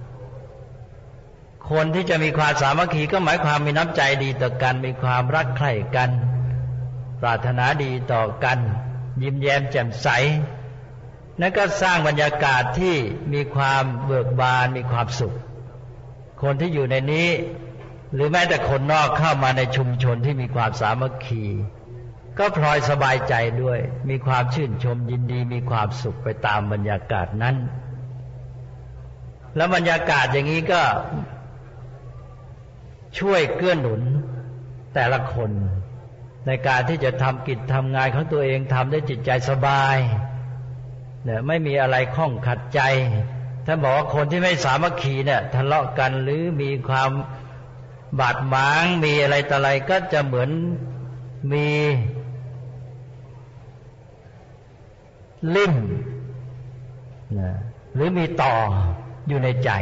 คนที่จะมีความสามัคคีก็หมายความมีน้ำใจดีต่อกันมีความรักใคร่กันปรารถนาดีต่อกันยิ้มแย้มแจ่มใสนั่นก็สร้างบรรยากาศที่มีความเบิกบานมีความสุขคนที่อยู่ในนี้หรือแม้แต่คนนอกเข้ามาในชุมชนที่มีความสามัคคีก็พลอยสบายใจด้วยมีความชื่นชมยินดีมีความสุขไปตามบรรยากาศนั้นแล้วบรรยากาศอย่างนี้ก็ช่วยเกื้อหนุนแต่ละคนในการที่จะทำกิจทำงานของตัวเองทำได้จิตใจสบายเนี่ยไม่มีอะไรข้องขัดใจท่านบอกว่าคนที่ไม่สามัคคีเนี่ยทะเลาะกันหรือมีความบาดหมางมีอะไรต่ออะไรก็จะเหมือนมีลิ่มหรือมีต่ออยู่ในใจ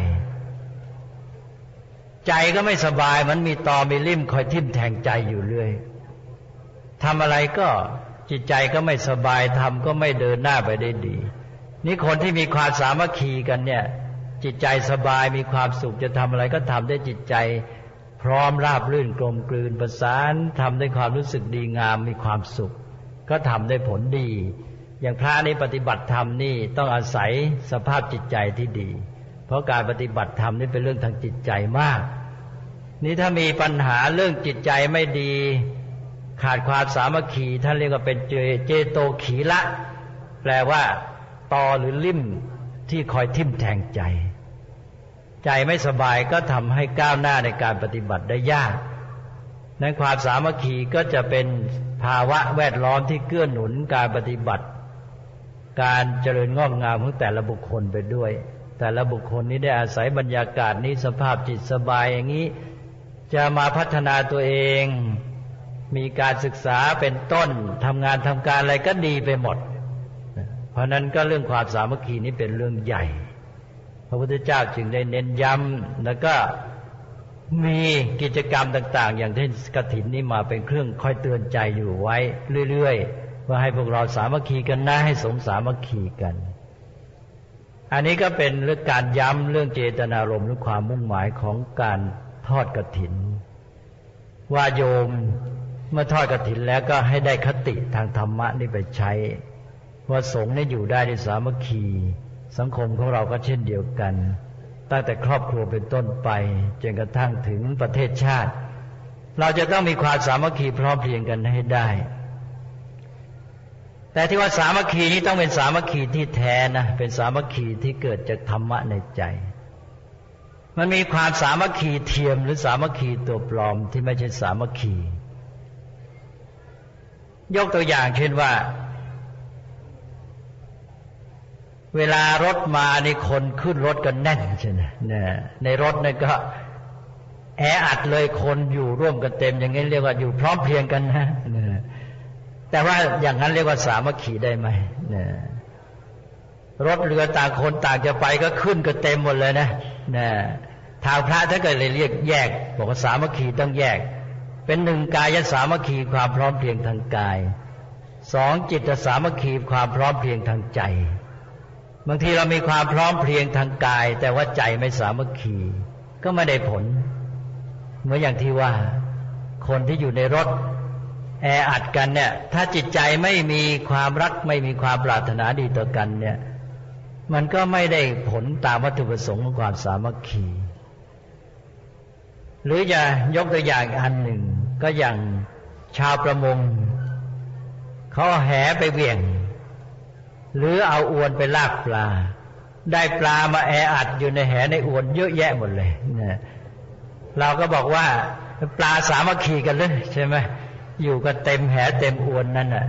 ใจก็ไม่สบายมันมีตอมีลิ่มคอยทิ่มแทงใจอยู่เรื่อยทำอะไรก็จิตใจก็ไม่สบายทำก็ไม่เดินหน้าไปได้ดีนี่คนที่มีความสามัคคีกันเนี่ยจิตใจสบายมีความสุขจะทำอะไรก็ทำได้จิตใจพร้อมราบรื่นกลมกลืนประสานทำด้วยความรู้สึกดีงามมีความสุขก็ทำได้ผลดีอย่างพระนี่ปฏิบัติธรรมนี่ต้องอาศัยสภาพจิตใจที่ดีเพราะการปฏิบัติธรรมนี่เป็นเรื่องทางจิตใจมากนี่ถ้ามีปัญหาเรื่องจิตใจไม่ดีขาดความสามัคคีท่านเรียกว่าเป็นเจโตขีละแปลว่าตอหรือลิ่มที่คอยทิ่มแทงใจใจไม่สบายก็ทำให้ก้าวหน้าในการปฏิบัติได้ยากนั้นความสามัคคีก็จะเป็นภาวะแวดล้อมที่เกื้อหนุนการปฏิบัติการเจริญงอกงามของแต่ละบุคคลไปด้วยแต่ละบุคคลนี้ได้อาศัยบรรยากาศนี้สภาพจิตสบายอย่างนี้จะมาพัฒนาตัวเองมีการศึกษาเป็นต้นทำงานทำการอะไรก็ดีไปหมดเพราะนั้นก็เรื่องความสามัคคีนี้เป็นเรื่องใหญ่พระพุทธเจ้าจึงได้เน้นย้ำแล้วก็มีกิจกรรมต่างๆอย่างเช่นกฐินนี้มาเป็นเครื่องคอยเตือนใจอยู่ไว้เรื่อยๆว่าให้พวกเราสามัคคีกันนะให้สมสามัคคีกันอันนี้ก็เป็นเรื่องการย้ำเรื่องเจตนารมณ์หรือความมุ่งหมายของการทอดกฐินว่าโยมเมื่อทอดกฐินแล้วก็ให้ได้คติทางธรรมะนี่ไปใช้ว่าสงฆ์นี่อยู่ได้ด้วยสามัคคีสังคมของเราก็เช่นเดียวกันตั้งแต่ครอบครัวเป็นต้นไปจนกระทั่งถึงประเทศชาติเราจะต้องมีความสามัคคีพร้อมเพรียงกันให้ได้แต่ที่ว่าสามัคคีนี้ต้องเป็นสามัคคีที่แท้นะเป็นสามัคคีที่เกิดจากธรรมะในใจมันมีความสามัคคีเทียมหรือสามัคคีตัวปลอมที่ไม่ใช่สามัคคียกตัวอย่างเช่นว่าเวลารถมานี่คนขึ้นรถกันแน่นใช่ไหมในรถนี่ก็แออัดเลยคนอยู่ร่วมกันเต็มอย่างนี้เรียกว่าอยู่พร้อมเพรียงกันนะแต่ว่าอย่างนั้นเรียกว่าสามัคคีได้ไหมรถเรือต่างคนต่างจะไปก็ขึ้นกันเต็มหมดเลยนะทางพระท่านก็เลยเรียกแยกบอกว่าสามัคคีต้องแยกเป็นหนึ่งกายสามัคคีความพร้อมเพรียงทางกายสองจิตสามัคคีความพร้อมเพรียงทางใจบางทีเรามีความพร้อมเพรียงทางกายแต่ว่าใจไม่สามัคคีก็ไม่ได้ผลเหมือนอย่างที่ว่าคนที่อยู่ในรถแออัดกันเนี่ยถ้าจิตใจไม่มีความรักไม่มีความปรารถนาดีต่อกันเนี่ยมันก็ไม่ได้ผลตามวัตถุประสงค์ของความสามัคคีหรือจะยกตัวอย่างอันหนึ่งก็อย่างชาวประมงเขาแหไปเหวี่ยงหรือเอาอวนไปลากปลาได้ปลามาแออัดอยู่ในแหในอวนเยอะแยะหมดเลยเนี่ยเราก็บอกว่าปลาสามัคคีกันเลยใช่ไหมอยู่กันเต็มแหเต็มอวนนั่นน่ะ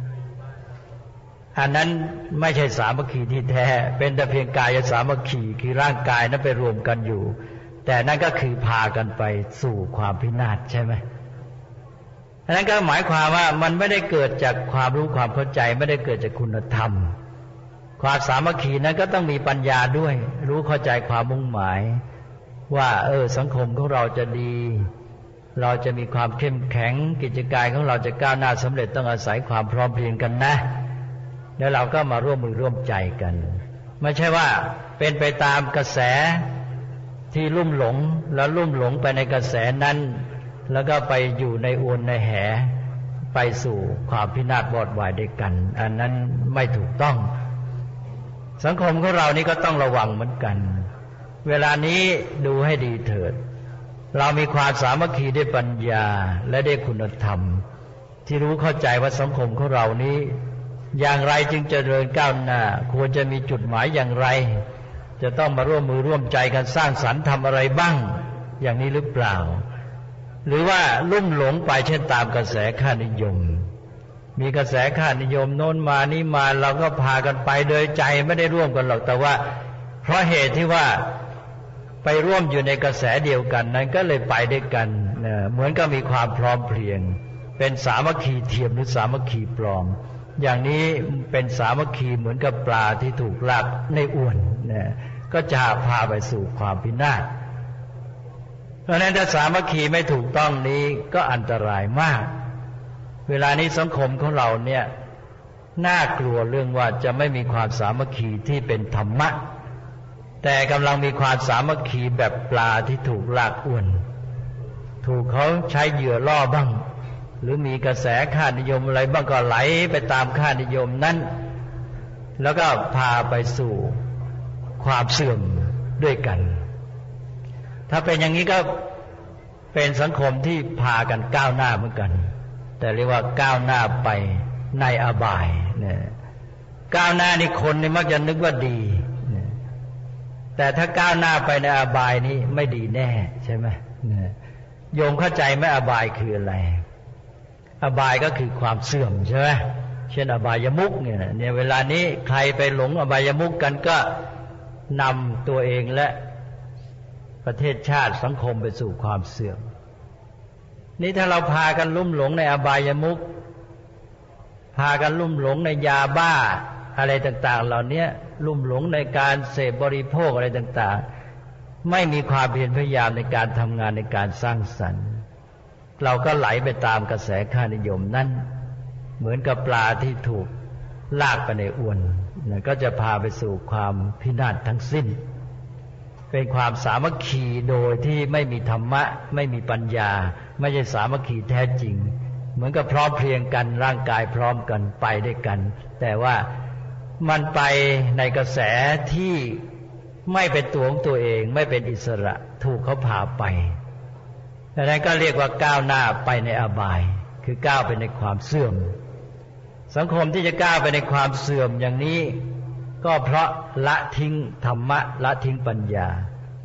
อันนั้นไม่ใช่สามัคคีที่แท้เป็นแต่เพียงกายสามัคคีคือร่างกายนั้นไปรวมกันอยู่แต่นั่นก็คือพากันไปสู่ความพินาศใช่ไหมอันนั้นก็หมายความว่ามันไม่ได้เกิดจากความรู้ความเข้าใจไม่ได้เกิดจากคุณธรรมความสามัคคีนั้นก็ต้องมีปัญญาด้วยรู้เข้าใจความมุ่งหมายว่าสังคมของเราจะดีเราจะมีความเข้มแข็งกิจการของเราจะก้าวหน้าสำเร็จต้องอาศัยความพร้อมเพรียงกันนะแล้วเราก็มาร่วมมือร่วมใจกันไม่ใช่ว่าเป็นไปตามกระแสที่ลุ่มหลงแล้วลุ่มหลงไปในกระแสนั้นแล้วก็ไปอยู่ในอวนในแหไปสู่ความพินาศวอดวายด้วยกันอันนั้นไม่ถูกต้องสังคมของเรานี่ก็ต้องระวังเหมือนกันเวลานี้ดูให้ดีเถิดเรามีความสามัคคีด้วยปัญญาและด้วยคุณธรรมที่รู้เข้าใจว่าสังคมของเรานี้อย่างไรจึงจะเจริญก้าวหน้าควรจะมีจุดหมายอย่างไรจะต้องมาร่วมมือร่วมใจกันสร้างสรรค์ทำอะไรบ้างอย่างนี้หรือเปล่าหรือว่าลุ่มหลงไปเช่นตามกระแสค่านิยมมีกระแสค่านิยมโน้นมานี้มาเราก็พากันไปโดยใจไม่ได้ร่วมกันหรอกแต่ว่าเพราะเหตุที่ว่าไปร่วมอยู่ในกระแสเดียวกันนั้นก็เลยไปด้วยกันเหมือนกับมีความพร้อมเพรียงเป็นสามัคคีเทียมหรือสามัคคีปลอมอย่างนี้เป็นสามัคคีเหมือนกับปลาที่ถูกลากในอวนก็จะพาไปสู่ความพินาศเพราะฉะนั้นถ้าสามัคคีไม่ถูกต้องนี้ก็อันตรายมากเวลานี้สังคมของเราเนี่ยน่ากลัวเรื่องว่าจะไม่มีความสามัคคีที่เป็นธรรมะแต่กำลังมีความสามัคคีแบบปลาที่ถูกลากอวนถูกเขาใช้เหยื่อล่อบ้างหรือมีกระแสค่านิยมอะไรบ้างก็ไหลไปตามค่านิยมนั้นแล้วก็พาไปสู่ความเสื่อมด้วยกันถ้าเป็นอย่างนี้ก็เป็นสังคมที่พากันก้าวหน้าเหมือนกันแต่เรียกว่าก้าวหน้าไปในอบายก้าวหน้านี่คนนี่มักจะนึกว่าดีแต่ถ้าก้าวหน้าไปในอบายนี้ไม่ดีแน่ใช่ไหมโยมเข้าใจไหมอบายคืออะไรอบายก็คือความเสื่อมใช่ไหมเช่นอบายมุขเนี่ยเวลานี้ใครไปหลงอบายมุขกันก็นำตัวเองและประเทศชาติสังคมไปสู่ความเสื่อมนี่ถ้าเราพากันลุ่มหลงในอบายมุขพากันลุ่มหลงในยาบ้าอะไรต่างๆเหล่านี้ลุ่มหลงในการเสพบริโภคอะไรต่างๆไม่มีความเพียรพยายามในการทำงานในการสร้างสรรค์เราก็ไหลไปตามกระแสค่านิยมนั้นเหมือนกับปลาที่ถูกลากไปในอวนก็จะพาไปสู่ความพินาศทั้งสิ้นเป็นความสามัคคีโดยที่ไม่มีธรรมะไม่มีปัญญาไม่ใช่สามัคคีแท้จริงเหมือนกับพร้อมเพรียงกันร่างกายพร้อมกันไปด้วยกันแต่ว่ามันไปในกระแสที่ไม่เป็นตัวของตัวเองไม่เป็นอิสระถูกเขาพาไปดังนั้นก็เรียกว่าก้าวหน้าไปในอบายคือก้าวไปในความเสื่อมสังคมที่จะก้าวไปในความเสื่อมอย่างนี้ก็เพราะละทิ้งธรรมะละทิ้งปัญญา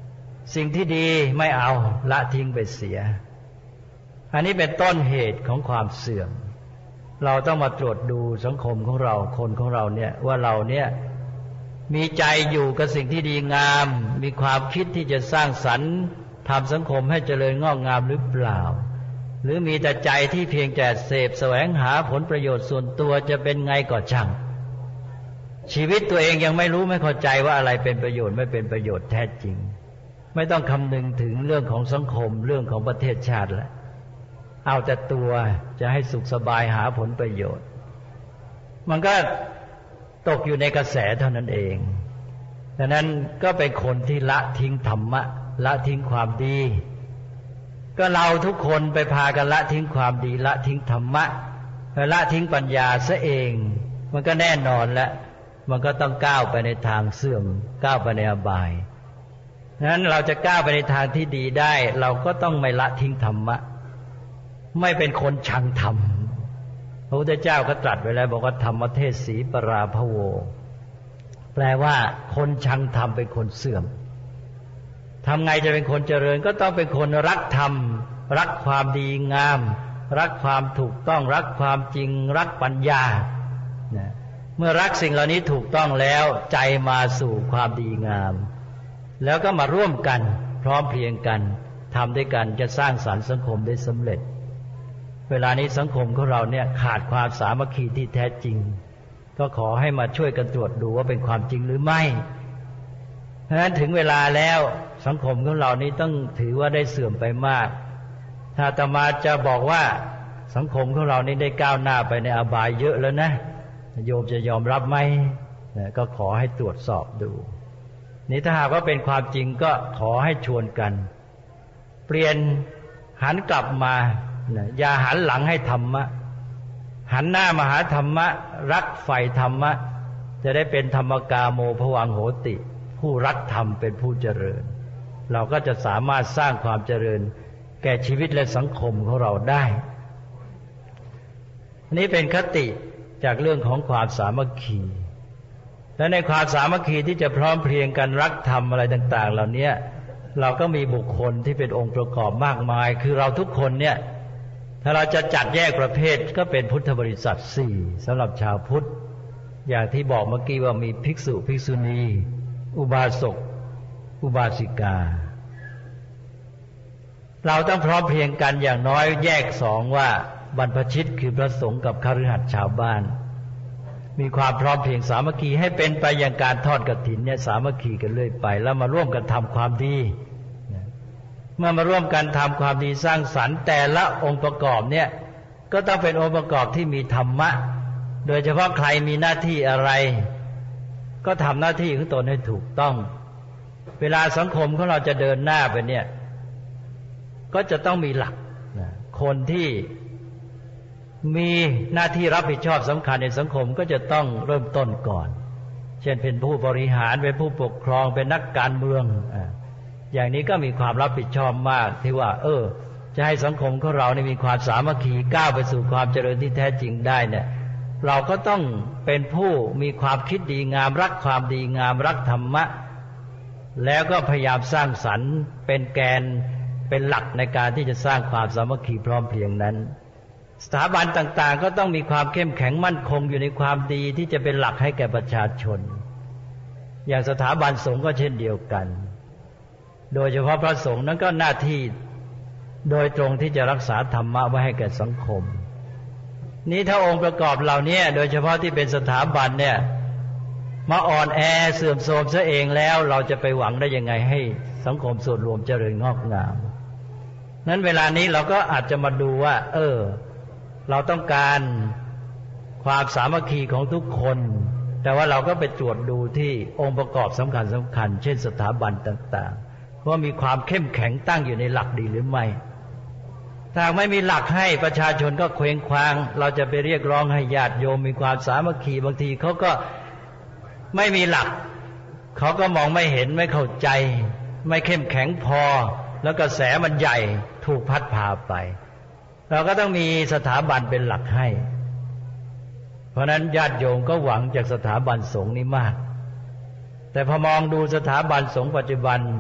สิ่งที่ดีไม่เอาละทิ้งไปเสียอันนี้เป็นต้นเหตุของความเสื่อมเราต้องมาตรวจดูสังคมของเราคนของเราเนี่ยว่าเราเนี่ยมีใจอยู่กับสิ่งที่ดีงามมีความคิดที่จะสร้างสรรค์ทำสังคมให้เจริญงอกงามหรือเปล่าหรือมีแต่ใจที่เพียงแต่เสพแสวงหาผลประโยชน์ส่วนตัวจะเป็นไงก็ช่างชีวิตตัวเองยังไม่รู้ไม่เข้าใจว่าอะไรเป็นประโยชน์ไม่เป็นประโยชน์แท้จริงไม่ต้องคำนึงถึงเรื่องของสังคมเรื่องของประเทศชาติแล้วเอาแต่ตัวจะให้สุขสบายหาผลประโยชน์มันก็ตกอยู่ในกระแสเท่านั้นเองดังนั้นก็เป็นคนที่ละทิ้งธรรมะละทิ้งความดีก็เราทุกคนไปพากันละทิ้งความดีละทิ้งธรรมะละทิ้งปัญญาซะเองมันก็แน่นอนแล้วมันก็ต้องก้าวไปในทางเสื่อมก้าวไปในอบายนั้นเราจะก้าวไปในทางที่ดีได้เราก็ต้องไม่ละทิ้งธรรมะไม่เป็นคนชังธรรมพระพุทธเจ้าก็ตรัสไว้แล้วบอกว่าธรรมเทศสีปราภโวแปลว่าคนชังธรรมเป็นคนเสื่อมทำไงจะเป็นคนเจริญก็ต้องเป็นคนรักธรรมรักความดีงามรักความถูกต้องรักความจริงรักปัญญาเมื่อรักสิ่งเหล่านี้ถูกต้องแล้วใจมาสู่ความดีงามแล้วก็มาร่วมกันพร้อมเพรียงกันทำด้วยกันจะสร้างสรรค์สังคมได้สำเร็จเวลานี้สังคมของเราเนี่ยขาดความสามัคคีที่แท้จริงก็ขอให้มาช่วยกันตรวจดูว่าเป็นความจริงหรือไม่เพราะฉะนั้นถึงเวลาแล้วสังคมของเรานี้ต้องถือว่าได้เสื่อมไปมากถ้าอาตมาจะบอกว่าสังคมของเรานี้ได้ก้าวหน้าไปในอบายเยอะแล้วนะโยมจะยอมรับไหมก็ขอให้ตรวจสอบดูนี่ถ้าหากว่าเป็นความจริงก็ขอให้ชวนกันเปลี่ยนหันกลับมาอย่าหันหลังให้ธรรมะหันหน้ามาหาธรรมะรักใฝ่ธรรมะจะได้เป็นธรรมกาโมภวังโหติผู้รักธรรมเป็นผู้เจริญเราก็จะสามารถสร้างความเจริญแก่ชีวิตและสังคมของเราได้นี่เป็นคติจากเรื่องของความสามัคคีและในความสามัคคีที่จะพร้อมเพรียงกันรักธรรมอะไรต่างๆเหล่านี้เราก็มีบุคคลที่เป็นองค์ประกอบมากมายคือเราทุกคนเนี่ยถ้าเราจะจัดแยกประเภทก็เป็นพุทธบริษัท4สำหรับชาวพุทธอย่างที่บอกเมื่อกี้ว่ามีภิกษุภิกษุณีอุบาสกอุบาสิกาเราต้องพร้อมเพรียงกันอย่างน้อยแยก2ว่าบรรพชิตคือพระสงฆ์กับคฤหัสถ์ชาวบ้านมีความพร้อมเพรียงสามัคคีให้เป็นไปอย่างการทอดกฐินเนี่ยสามัคคีกันเรื่อยไปแล้วมาร่วมกันทำความดีเมื่อมาร่วมกันทำความดีสร้างสรรค์แต่ละองค์ประกอบเนี่ยก็ต้องเป็นองค์ประกอบที่มีธรรมะโดยเฉพาะใครมีหน้าที่อะไรก็ทำหน้าที่ของตนให้ถูกต้องเวลาสังคมของเราจะเดินหน้าไปเนี่ยก็จะต้องมีหลักคนที่มีหน้าที่รับผิดชอบสำคัญในสังคมก็จะต้องเริ่มต้นก่อนเช่นเป็นผู้บริหารเป็นผู้ปกครองเป็นนักการเมืองอย่างนี้ก็มีความรับผิดชอบมากที่ว่าจะให้สังคมของเรามีความสามัคคีก้าวไปสู่ความเจริญที่แท้จริงได้เนี่ยเราก็ต้องเป็นผู้มีความคิดดีงามรักความดีงามรักธรรมะแล้วก็พยายามสร้างสรรค์เป็นแกนเป็นหลักในการที่จะสร้างความสามัคคีพร้อมเพรียงนั้นสถาบันต่างๆก็ต้องมีความเข้มแข็งมั่นคงอยู่ในความดีที่จะเป็นหลักให้แก่ประชาชนอย่างสถาบันสงฆ์ก็เช่นเดียวกันโดยเฉพาะพระสงฆ์นั้นก็หน้าที่โดยตรงที่จะรักษาธรรมะไว้ให้แก่สังคมนี้ถ้าองค์ประกอบเหล่านี้โดยเฉพาะที่เป็นสถาบันเนี่ยมาอ่อนแอเสื่อมโทรมซะเองแล้วเราจะไปหวังได้ยังไงให้สังคมส่วนรวมเจริญงอกงามนั้นเวลานี้เราก็อาจจะมาดูว่าเราต้องการความสามัคคีของทุกคนแต่ว่าเราก็ไปตรวจดูที่องค์ประกอบสำคัญเช่นสถาบันต่างๆว่ามีความเข้มแข็งตั้งอยู่ในหลักดีหรือไม่ถ้าไม่มีหลักให้ประชาชนก็เคว้งคว้างเราจะไปเรียกร้องให้ญาติโยมมีความสามัคคีบางทีเขาก็ไม่มีหลักเขาก็มองไม่เห็นไม่เข้าใจไม่เข้มแข็งพอแล้วกระแสมันใหญ่ถูกพัดพาไปเราก็ต้องมีสถาบันเป็นหลักให้เพราะนั้นญาติโยมก็หวังจากสถาบันสงฆ์นี้มากแต่พอมองดูสถาบันสงฆ์ปัจจุบัน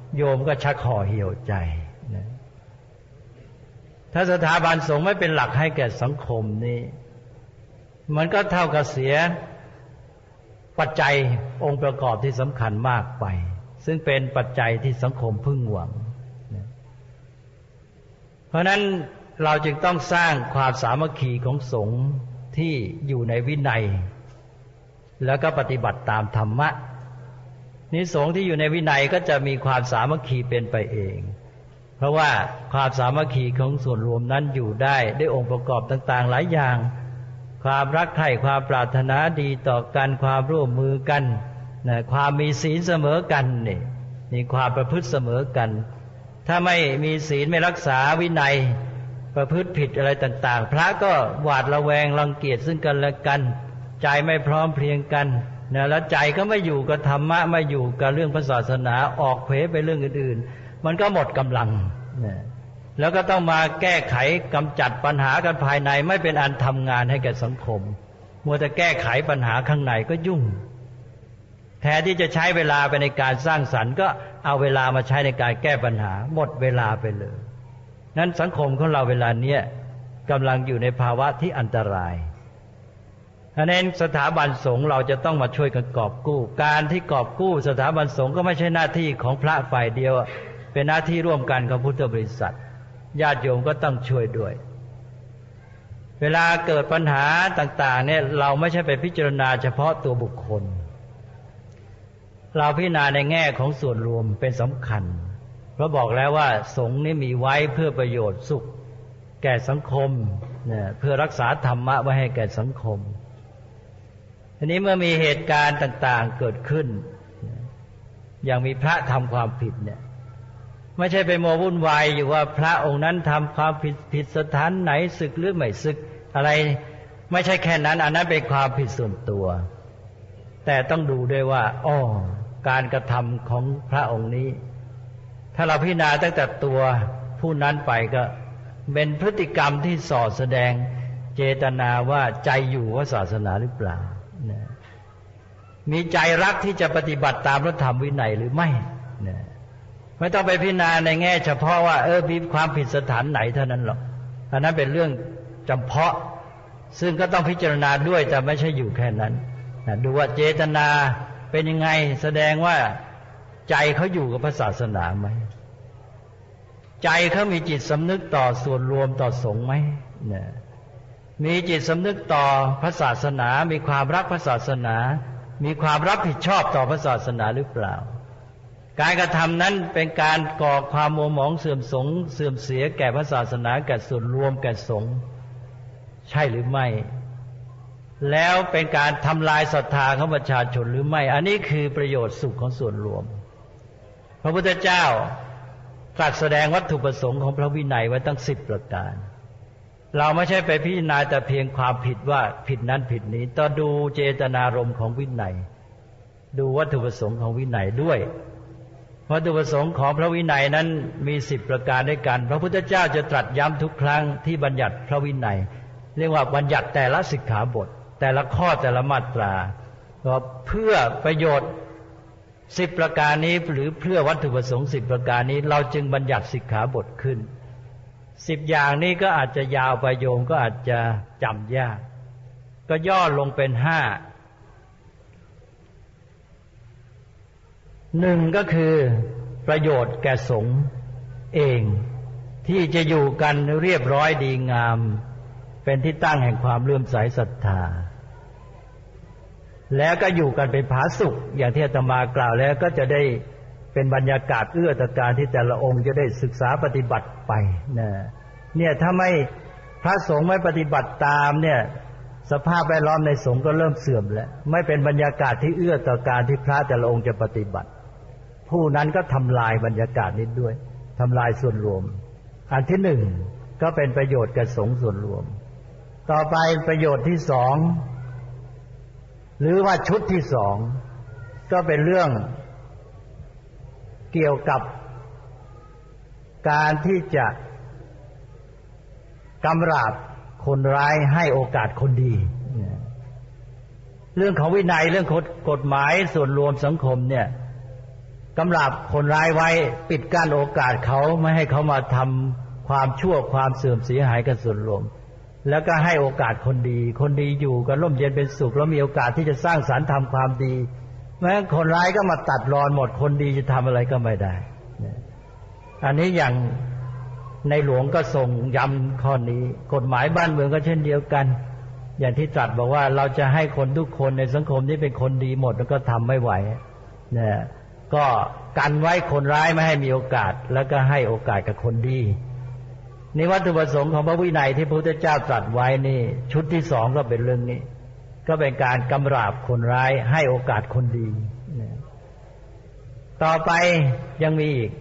โยมก็ชักห่อเหี่ยวใจนะถ้าสถาบันสงฆ์ไม่เป็นหลักให้แก่สังคมนี้มันก็เท่ากับเสียปัจจัยองค์ประกอบที่สำคัญมากไปซึ่งเป็นปัจจัยที่สังคมพึ่งหวังนะเพราะนั้นเราจึงต้องสร้างความสามัคคีของสงฆ์ที่อยู่ในวินัยแล้วก็ปฏิบัติตามธรรมะนิสงฆ์ที่อยู่ในวินัยก็จะมีความสามัคคีเป็นไปเองเพราะว่าความสามัคคีของส่วนรวมนั้นอยู่ได้ด้วยองค์ประกอบต่างๆหลายอย่างความรักใคร่ความปรารถนาดีต่อกันความร่วมมือกันนะความมีศีลเสมอกันนี่ความประพฤติเสมอกันถ้าไม่มีศีลไม่รักษาวินัยประพฤติผิดอะไรต่างๆพระก็หวาดระแวงรังเกียจซึ่งกันและกันใจไม่พร้อมเพรียงกันนะแล้วใจก็ไม่อยู่กับธรรมะไม่อยู่กับเรื่องพระศาสนาออกเผยไปเรื่องอื่นๆมันก็หมดกำลังนะแล้วก็ต้องมาแก้ไขกำจัดปัญหากันภายในไม่เป็นอันทำงานให้แก่สังคมมัวแต่แก้ไขปัญหาข้างในก็ยุ่งแทนที่จะใช้เวลาไปในการสร้างสรรค์ก็เอาเวลามาใช้ในการแก้ปัญหาหมดเวลาไปเลยนั้นสังคมของเราเวลาเนี้ยกำลังอยู่ในภาวะที่อันตรายอันนั้นสถาบันสงฆ์เราจะต้องมาช่วยกันกอบกู้การที่กอบกู้สถาบันสงฆ์ก็ไม่ใช่หน้าที่ของพระฝ่ายเดียวเป็นหน้าที่ร่วมกันของพุทธบริษัทญาติโยมก็ต้องช่วยด้วยเวลาเกิดปัญหาต่างๆเนี่ยเราไม่ใช่ไปพิจารณาเฉพาะตัวบุคคลเราพิจารณาในแง่ของส่วนรวมเป็นสำคัญเพราะบอกแล้วว่าสงฆ์นี่มีไว้เพื่อประโยชน์สุขแก่สังคมเนี่ยเพื่อรักษาธรรมะไว้ให้แก่สังคมทีนี้เมื่อมีเหตุการณ์ต่างๆเกิดขึ้นอย่างมีพระทำความผิดเนี่ยไม่ใช่ไปมัววุ่นวายอยู่ว่าพระองค์นั้นทำความผิดสถานไหนศึกหรือไม่ศึกอะไรไม่ใช่แค่นั้นอันนั้นเป็นความผิดส่วนตัวแต่ต้องดูด้วยว่าการกระทำของพระองค์นี้ถ้าเราพิจารณาตั้งแต่ตัวผู้นั้นไปก็เป็นพฤติกรรมที่ส่อแสดงเจตนาว่าใจอยู่ว่าศาสนาหรือเปล่ามีใจรักที่จะปฏิบัติตามพระธรรมวินัยหรือไม่ไม่ต้องไปพิจารณาในแง่เฉพาะว่ามีความผิดสถานไหนเท่านั้นหรอกอันนั้นเป็นเรื่องจำเพาะซึ่งก็ต้องพิจารณาด้วยแต่ไม่ใช่อยู่แค่นั้นดูว่าเจตนาเป็นยังไงแสดงว่าใจเขาอยู่กับพระศาสนาไหมใจเขามีจิตสำนึกต่อส่วนรวมต่อสงฆ์ไหมมีจิตสำนึกต่อพระศาสนามีความรักพระศาสนามีความรับผิดชอบต่อพระศาสนาหรือเปล่าการกระทำนั้นเป็นการก่อความมัวหมองเสื่อมเสียแก่พระศาสนาแก่ส่วนรวมแก่สงฆ์ใช่หรือไม่แล้วเป็นการทำลายศรัทธาของประชาชนหรือไม่อันนี้คือประโยชน์สุขของส่วนรวมพระพุทธเจ้าตรัสแสดงวัตถุประสงค์ของพระวินัยไว้ตั้ง10ประการเราไม่ใช่ไปพิจารณาแต่เพียงความผิดว่าผิดนั้นผิดนี้ต้องดูเจตนารมณ์ของวินัยดูวัตถุประสงค์ของวินัยด้วยวัตถุประสงค์ของพระวินัยนั้นมี10ประการด้วยกันพระพุทธเจ้าจะตรัสย้ำทุกครั้งที่บัญญัติพระวินัยเรียกว่าบัญญัติแต่ละสิกขาบทแต่ละข้อแต่ละมาตราเพื่อประโยชน์10ประการนี้หรือเพื่อวัตถุประสงค์10ประการนี้เราจึงบัญญัติสิกขาบทขึ้น10อย่างนี้ก็อาจจะยาวไปโยมก็อาจจะจำยากก็ย่อลงเป็น5 1ก็คือประโยชน์แก่สงฆ์เองที่จะอยู่กันเรียบร้อยดีงามเป็นที่ตั้งแห่งความเลื่อมใสศรัทธาแล้วก็อยู่กันเป็นผาสุกอย่างที่อาตมากล่าวแล้วก็จะได้เป็นบรรยากาศเอื้อต่อการที่แต่ละองค์จะได้ศึกษาปฏิบัติไปเนี่ยถ้าไม่พระสงฆ์ไม่ปฏิบัติตามเนี่ยสภาพแวดล้อมในสงฆ์ก็เริ่มเสื่อมแล้วไม่เป็นบรรยากาศที่เอื้อต่อการที่พระแต่ละองค์จะปฏิบัติผู้นั้นก็ทำลายบรรยากาศนี้ด้วยทำลายส่วนรวมอันที่1ก็เป็นประโยชน์แก่สงฆ์ส่วนรวมต่อไปประโยชน์ที่2หรือว่าชุดที่2ก็เป็นเรื่องเกี่ยวกับการที่จะกำราบคนร้ายให้โอกาสคนดีเรื่องของวินัยเรื่องกฎหมายส่วนรวมสังคมเนี่ยกำราบคนร้ายไว้ปิดกั้นโอกาสเขาไม่ให้เขามาทำความชั่วความเสื่อมเสียหายกับส่วนรวมแล้วก็ให้โอกาสคนดีอยู่กันร่มเย็นเป็นสุขแล้วมีโอกาสที่จะสร้างสรรค์ทำความดีแม้คนร้ายก็มาตัดรอนหมดคนดีจะทำอะไรก็ไม่ได้อันนี้อย่างในหลวงก็ทรงย้ำข้อนี้กฎหมายบ้านเมืองก็เช่นเดียวกันอย่างที่ตรัสบอกว่าเราจะให้คนทุกคนในสังคมที่เป็นคนดีหมดแล้วก็ทำไม่ไหวเนี่ยก็กันไว้คนร้ายไม่ให้มีโอกาสแล้วก็ให้โอกาสกับคนดีนี่วัตถุประสงค์ของพระวินัยที่พระพุทธเจ้าตรัสไว้นี่ชุดที่สองก็เป็นเรื่องนี้ก็เป็นการกำราบคนร้ายให้โอกาสคนดีต่อไปยังมีอีก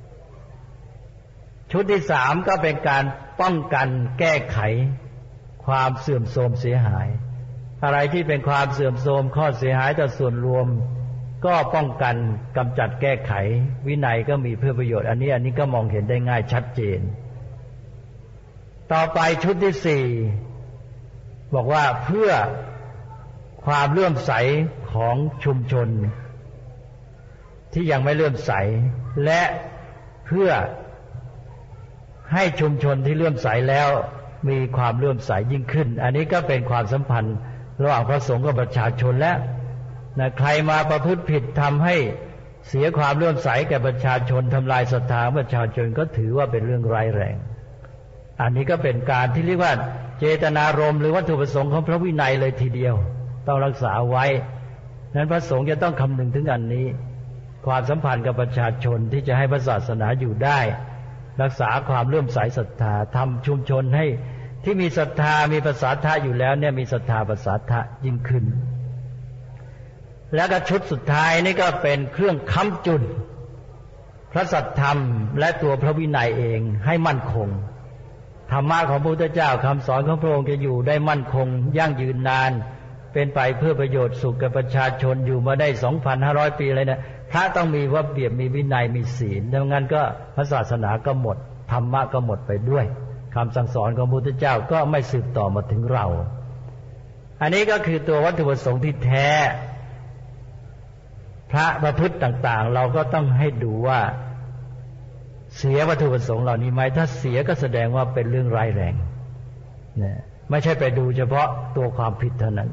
ชุดที่สามก็เป็นการป้องกันแก้ไขความเสื่อมโทรมเสียหายอะไรที่เป็นความเสื่อมโทรมข้อเสียหายต่อส่วนรวมก็ป้องกันกำจัดแก้ไขวินัยก็มีเพื่อประโยชน์อันนี้ก็มองเห็นได้ง่ายชัดเจนต่อไปชุดที่สี่บอกว่าเพื่อความเลื่อมใสของชุมชนที่ยังไม่เลื่อมใสและเพื่อให้ชุมชนที่เลื่อมใสแล้วมีความเลื่อมใสยิ่งขึ้นอันนี้ก็เป็นความสัมพันธ์ระหว่างพระสงฆ์กับประชาชนและใครมาประพฤติผิดทำให้เสียความเลื่อมใสแก่ประชาชนทำลายศรัทธาประชาชนก็ถือว่าเป็นเรื่องร้ายแรงอันนี้ก็เป็นการที่เรียกว่าเจตนารมณ์หรือวัตถุประสงค์ของพระวินัยเลยทีเดียวต้องรักษาไว้นั้นพระสงฆ์จะต้องคำนึงถึงอันนี้ความสัมพันธ์กับประชาชนที่จะให้พระศาสนาอยู่ได้รักษาความเลื่อมใสศรัทธาทำชุมชนให้ที่มีศรัทธามีภาษาทะอยู่แล้วเนี่ยมีศรัทธาภาษาทะยิ่งขึ้นแล้วก็ชุดสุดท้ายนี่ก็เป็นเครื่องค้ำจุนพระสัทธรรมและตัวพระวินัยเองให้มั่นคงธรรมะของพระพุทธเจ้าคำสอนของพระองค์จะอยู่ได้มั่นคงยั่งยืนนานเป็นไปเพื่อประโยชน์สุขแก่ประชาชนอยู่มาได้ 2,500 ปีเลยนะพระต้องมีระเบียบมีวินัยมีศีลดังนั้นก็พระศาสนาก็หมดธรรมะก็หมดไปด้วยคำสั่งสอนของพระพุทธเจ้าก็ไม่สืบต่อมาถึงเราอันนี้ก็คือตัววัตถุประสงค์ที่แท้พระประพฤติต่างๆเราก็ต้องให้ดูว่าเสียวัตถุประสงค์เหล่านี้ไหมถ้าเสียก็แสดงว่าเป็นเรื่องร้ายแรงนะไม่ใช่ไปดูเฉพาะตัวความผิดเท่านั้น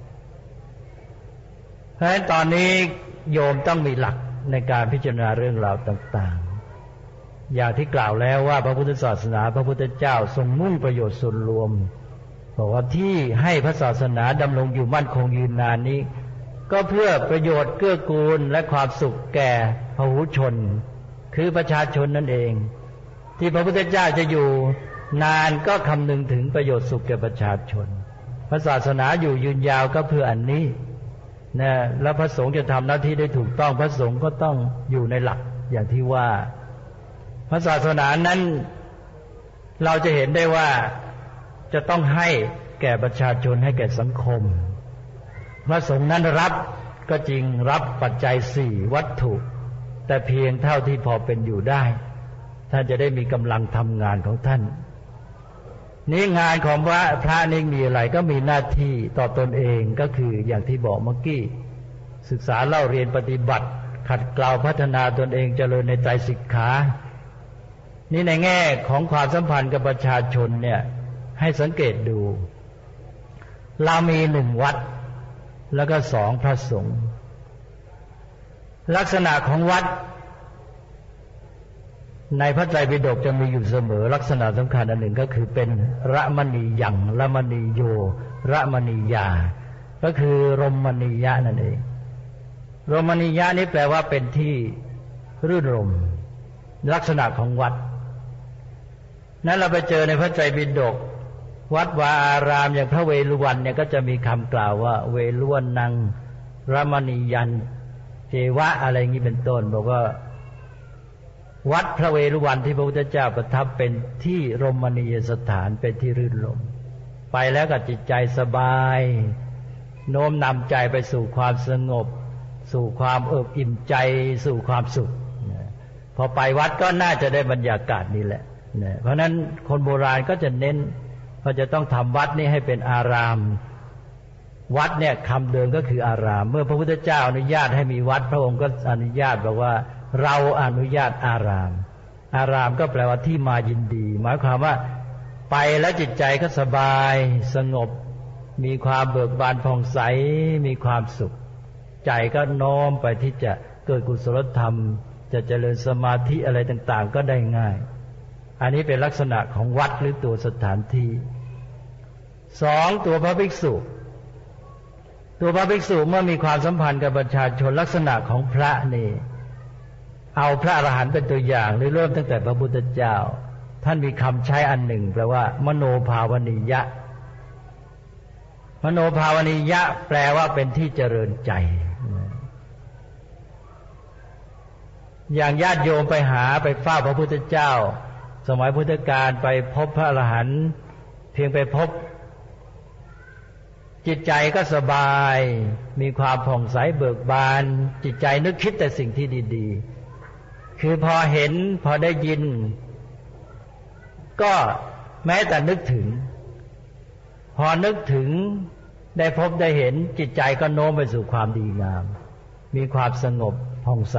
เพราะฉะนั้นตอนนี้โยมต้องมีหลักในการพิจารณาเรื่องราวต่างๆอย่างที่กล่าวแล้วว่าพระพุทธศาสนาพระพุทธเจ้าทรงมุ่งประโยชน์ส่วนรวมบอกว่าที่ให้พระศาสนาดำรงอยู่มั่นคงยืนนานนี้ก็เพื่อประโยชน์เกื้อกูลและความสุขแก่พหุชนคือประชาชนนั่นเองที่พระพุทธเจ้าจะอยู่นานก็คำนึงถึงประโยชน์สุขแก่ประชาชนพระศาสนาอยู่ยืนยาวก็เพื่ออันนี้นะแล้วพระสงฆ์จะทำหน้าที่ได้ถูกต้องพระสงฆ์ก็ต้องอยู่ในหลักอย่างที่ว่าพระศาสนานั้นเราจะเห็นได้ว่าจะต้องให้แก่ประชาชนให้แก่สังคมพระสงฆ์นั้นรับก็จริงรับปัจจัย4วัตถุแต่เพียงเท่าที่พอเป็นอยู่ได้ท่านจะได้มีกำลังทำงานของท่านนี่งานของพระนี่มีอะไรก็มีหน้าที่ต่อตนเองก็คืออย่างที่บอกเมื่อกี้ศึกษาเล่าเรียนปฏิบัติขัดเกลาพัฒนาตนเองเจริญในไตรสิกขานี่ในแง่ของความสัมพันธ์กับประชาชนเนี่ยให้สังเกตดูเรามี1วัดแล้วก็2พระสงฆ์ลักษณะของวัดในพระไตรปิฎกจะมีอยู่เสมอลักษณะสำคัญอันหนึ่งก็คือเป็นระมณียังระมณีโยระมณียาก็คือรมณียะนั่นเองรมณียะนี้แปลว่าเป็นที่รื่นรมลักษณะของวัดนั้นเราไปเจอในพระไตรปิฎกวัดวาอารามอย่างพระเวฬุวันเนี่ยก็จะมีคำกล่าวว่าเวฬุวนังระมณียันเจวะอะไรอย่างนี้เป็นต้นบอกว่าวัดพระเวฬุวันที่พระพุทธเจ้าประทับเป็นที่รมณียสถานเป็นที่รื่นรมไปแล้วก็จิตใจสบายโน้มนำใจไปสู่ความสงบสู่ความเอิบอิ่มใจสู่ความสุขพอไปวัดก็น่าจะได้บรรยากาศนี้แหละเพราะนั้นคนโบราณก็จะเน้นว่าจะต้องทำวัดนี้ให้เป็นอารามวัดเนี่ยคำเดิมก็คืออารามเมื่อพระพุทธเจ้าอนุญาตให้มีวัดพระองค์ก็อนุญาตบอกว่าเราอนุญาตอารามอารามก็แปลว่าที่มายินดีหมายความว่าไปแล้วจิตใจก็สบายสงบมีความเบิกบานผ่องใสมีความสุขใจก็น้อมไปที่จะเกิดกุศลธรรมจะเจริญสมาธิอะไรต่างๆก็ได้ง่ายอันนี้เป็นลักษณะของวัดหรือตัวสถานที่สองตัวพระภิกษุเมื่อมีความสัมพันธ์กับประชาชนลักษณะของพระนี่เอาพระอรหันต์เป็นตัวอย่างหรือเริ่มตั้งแต่พระพุทธเจ้าท่านมีคำใช้อันหนึ่งแปลว่ามโนภาวนิยะมโนภาวนิยะแปลว่าเป็นที่เจริญใจอย่างญาติโยมไปเฝ้าพระพุทธเจ้าสมัยพุทธกาลไปพบพระอรหันต์เพียงไปพบจิตใจก็สบายมีความผ่องใสเบิกบานจิตใจนึกคิดแต่สิ่งที่ดีๆคือพอเห็นพอได้ยินก็แม้แต่นึกถึงพอนึกถึงได้พบได้เห็นจิตใจก็โน้มไปสู่ความดีงามมีความสงบผ่องใส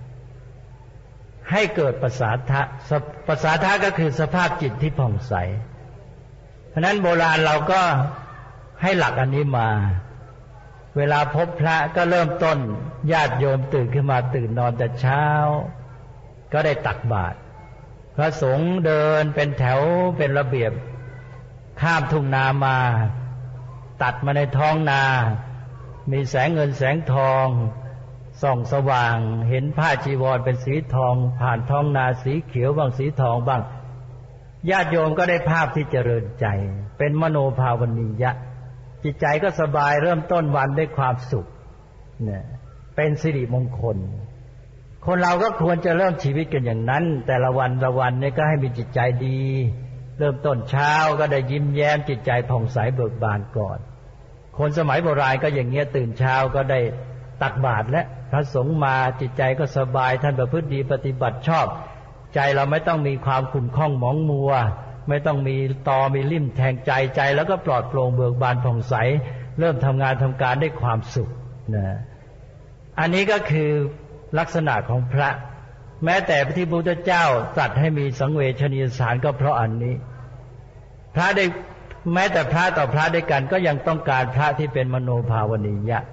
ให้เกิดปัสสาทะก็คือสภาพจิตที่ผ่องใสเพราะนั้นโบราณเราก็ให้หลักอันนี้มาเวลาพบพระก็เริ่มต้นญาติโยมตื่นขึ้นมาตื่นนอนแต่เช้าก็ได้ตักบาตรพระสงฆ์เดินเป็นแถวเป็นระเบียบข้ามทุ่งนามาตัดมาในท้องนามีแสงเงินแสงทองส่องสว่างเห็นผ้าจีวรเป็นสีทองผ่านท้องนาสีเขียวบ้างสีทองบ้างญาติโยมก็ได้ภาพที่เจริญใจเป็นมโนภาวนิยะจิตใจก็สบายเริ่มต้นวันด้วยความสุขเนี่ยเป็นสิริมงคลคนเราก็ควรจะเริ่มชีวิตกันอย่างนั้นแต่ละวันเนี่ยก็ให้มีจิตใจดีเริ่มต้นเช้าก็ได้ยิ้มแย้มจิตใจผ่องใสเบิกบานก่อนคนสมัยโบราณก็อย่างเงี้ยตื่นเช้าก็ได้ตักบาตรและพระสงฆ์มาจิตใจก็สบายท่านประพฤติดีปฏิบัติชอบใจเราไม่ต้องมีความขุ่นข้องหมองมัวไม่ต้องมีตอมีลิ่มแทงใจแล้วก็ปลอดโปร่งเบิกบานผ่องใสเริ่มทำงานทำการได้ความสุขนะอันนี้ก็คือลักษณะของพระแม้แต่พระพุทธเจ้าตรัสให้มีสังเวชนียสถานก็เพราะอันนี้พระได้แม้แต่พระต่อพระด้วยกันก็ยังต้องการพระที่เป็นมโนภาวนิยะ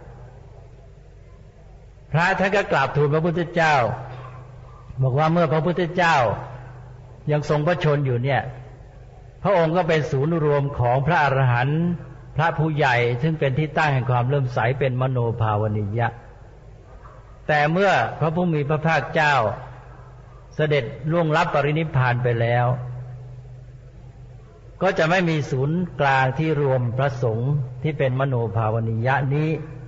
พระท่านก็กราบทูลพระพุทธเจ้าบอกว่าเมื่อพระพุทธเจ้ายังทรงพระชนอยู่เนี่ยพระองค์ก็เป็นศูนย์รวมของพระอรหันต์พระผู้ใหญ่ซึ่งเป็นที่ตั้งแห่งความเลื่อมใสเป็นมโนภาวนิยะแต่เมื่อพระผู้มีพระภาคเจ้าเสด็จล่วงลับปรินิพพานไปแล้วก็จะไม่มีศูนย์กลางที่รวมพระสงฆ์ที่เป็นมโนภาวนิยะนี้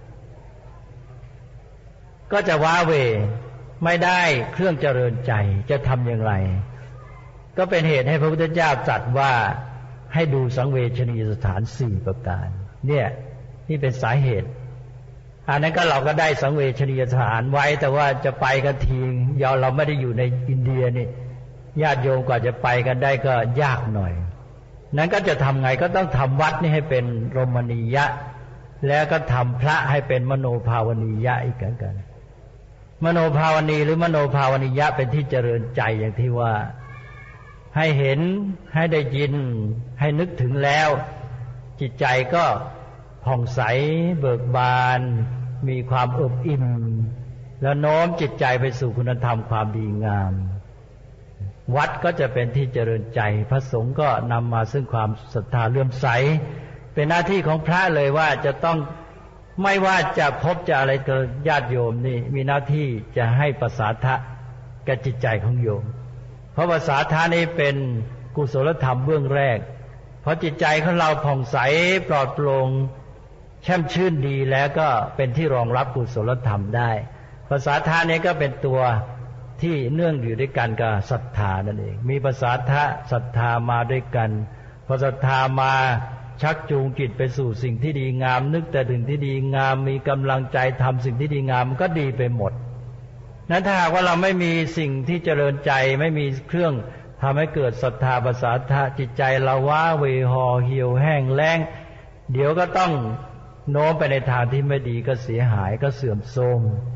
ก็จะว้าเหวไม่ได้เครื่องเจริญใจจะทำอย่างไรก็เป็นเหตุให้พระพุทธเจ้าตรัสว่าให้ดูสังเวชนียสถาน4ประการเนี่ยนี่เป็นสาเหตุอันนั้นก็เราก็ได้สังเวชนียสถานไว้แต่ว่าจะไปกันทีเราไม่ได้อยู่ในอินเดียนี่ญาติโยมกว่าจะไปกันได้ก็ยากหน่อยนั้นก็จะทำไงก็ต้องทำวัดนี่ให้เป็นรมณียะแล้วก็ทำพระให้เป็นมโนภาวนิยะอีกกันมโนภาวนีหรือมโนภาวนิยะเป็นที่เจริญใจอย่างที่ว่าให้เห็นให้ได้ยินให้นึกถึงแล้วจิตใจก็ผ่องใสเบิกบานมีความอบอิ่มแล้วโน้มจิตใจไปสู่คุณธรรมความดีงามวัดก็จะเป็นที่เจริญใจพระสงฆ์ก็นำมาซึ่งความศรัทธาเลื่อมใสเป็นหน้าที่ของพระเลยว่าจะต้องไม่ว่าจะพบจะอะไรกับญาติโยมนี่มีหน้าที่จะให้ประสาทะแก่จิตใจของโยมเพราะประสาทะนี้เป็นกุศลธรรมเบื้องแรกเพราะจิตใจของเราผ่องใสปลอดโปร่งแช่มชื่นดีแล้วก็เป็นที่รองรับกุศลธรรมได้ประสาทะนี้ก็เป็นตัวที่เนื่องอยู่ด้วยกันกับศรัทธานั่นเองมีประสาทะศรัทธามาด้วยกันพอศรัทธามาชักจูงจิตไปสู่สิ่งที่ดีงามนึกแต่ถึงที่ดีงามมีกำลังใจทำสิ่งที่ดีงามมันก็ดีไปหมดนั้นถ้าหากว่าเราไม่มีสิ่งที่เจริญใจไม่มีเครื่องทำให้เกิดศรัทธาประสาทะจิตใจเราว้าเหวห่อเหี่ยวแห้งแล้งเดี๋ยวก็ต้องโน้มไปในทางที่ไม่ดีก็เสียหายก็เสื่อมโทรม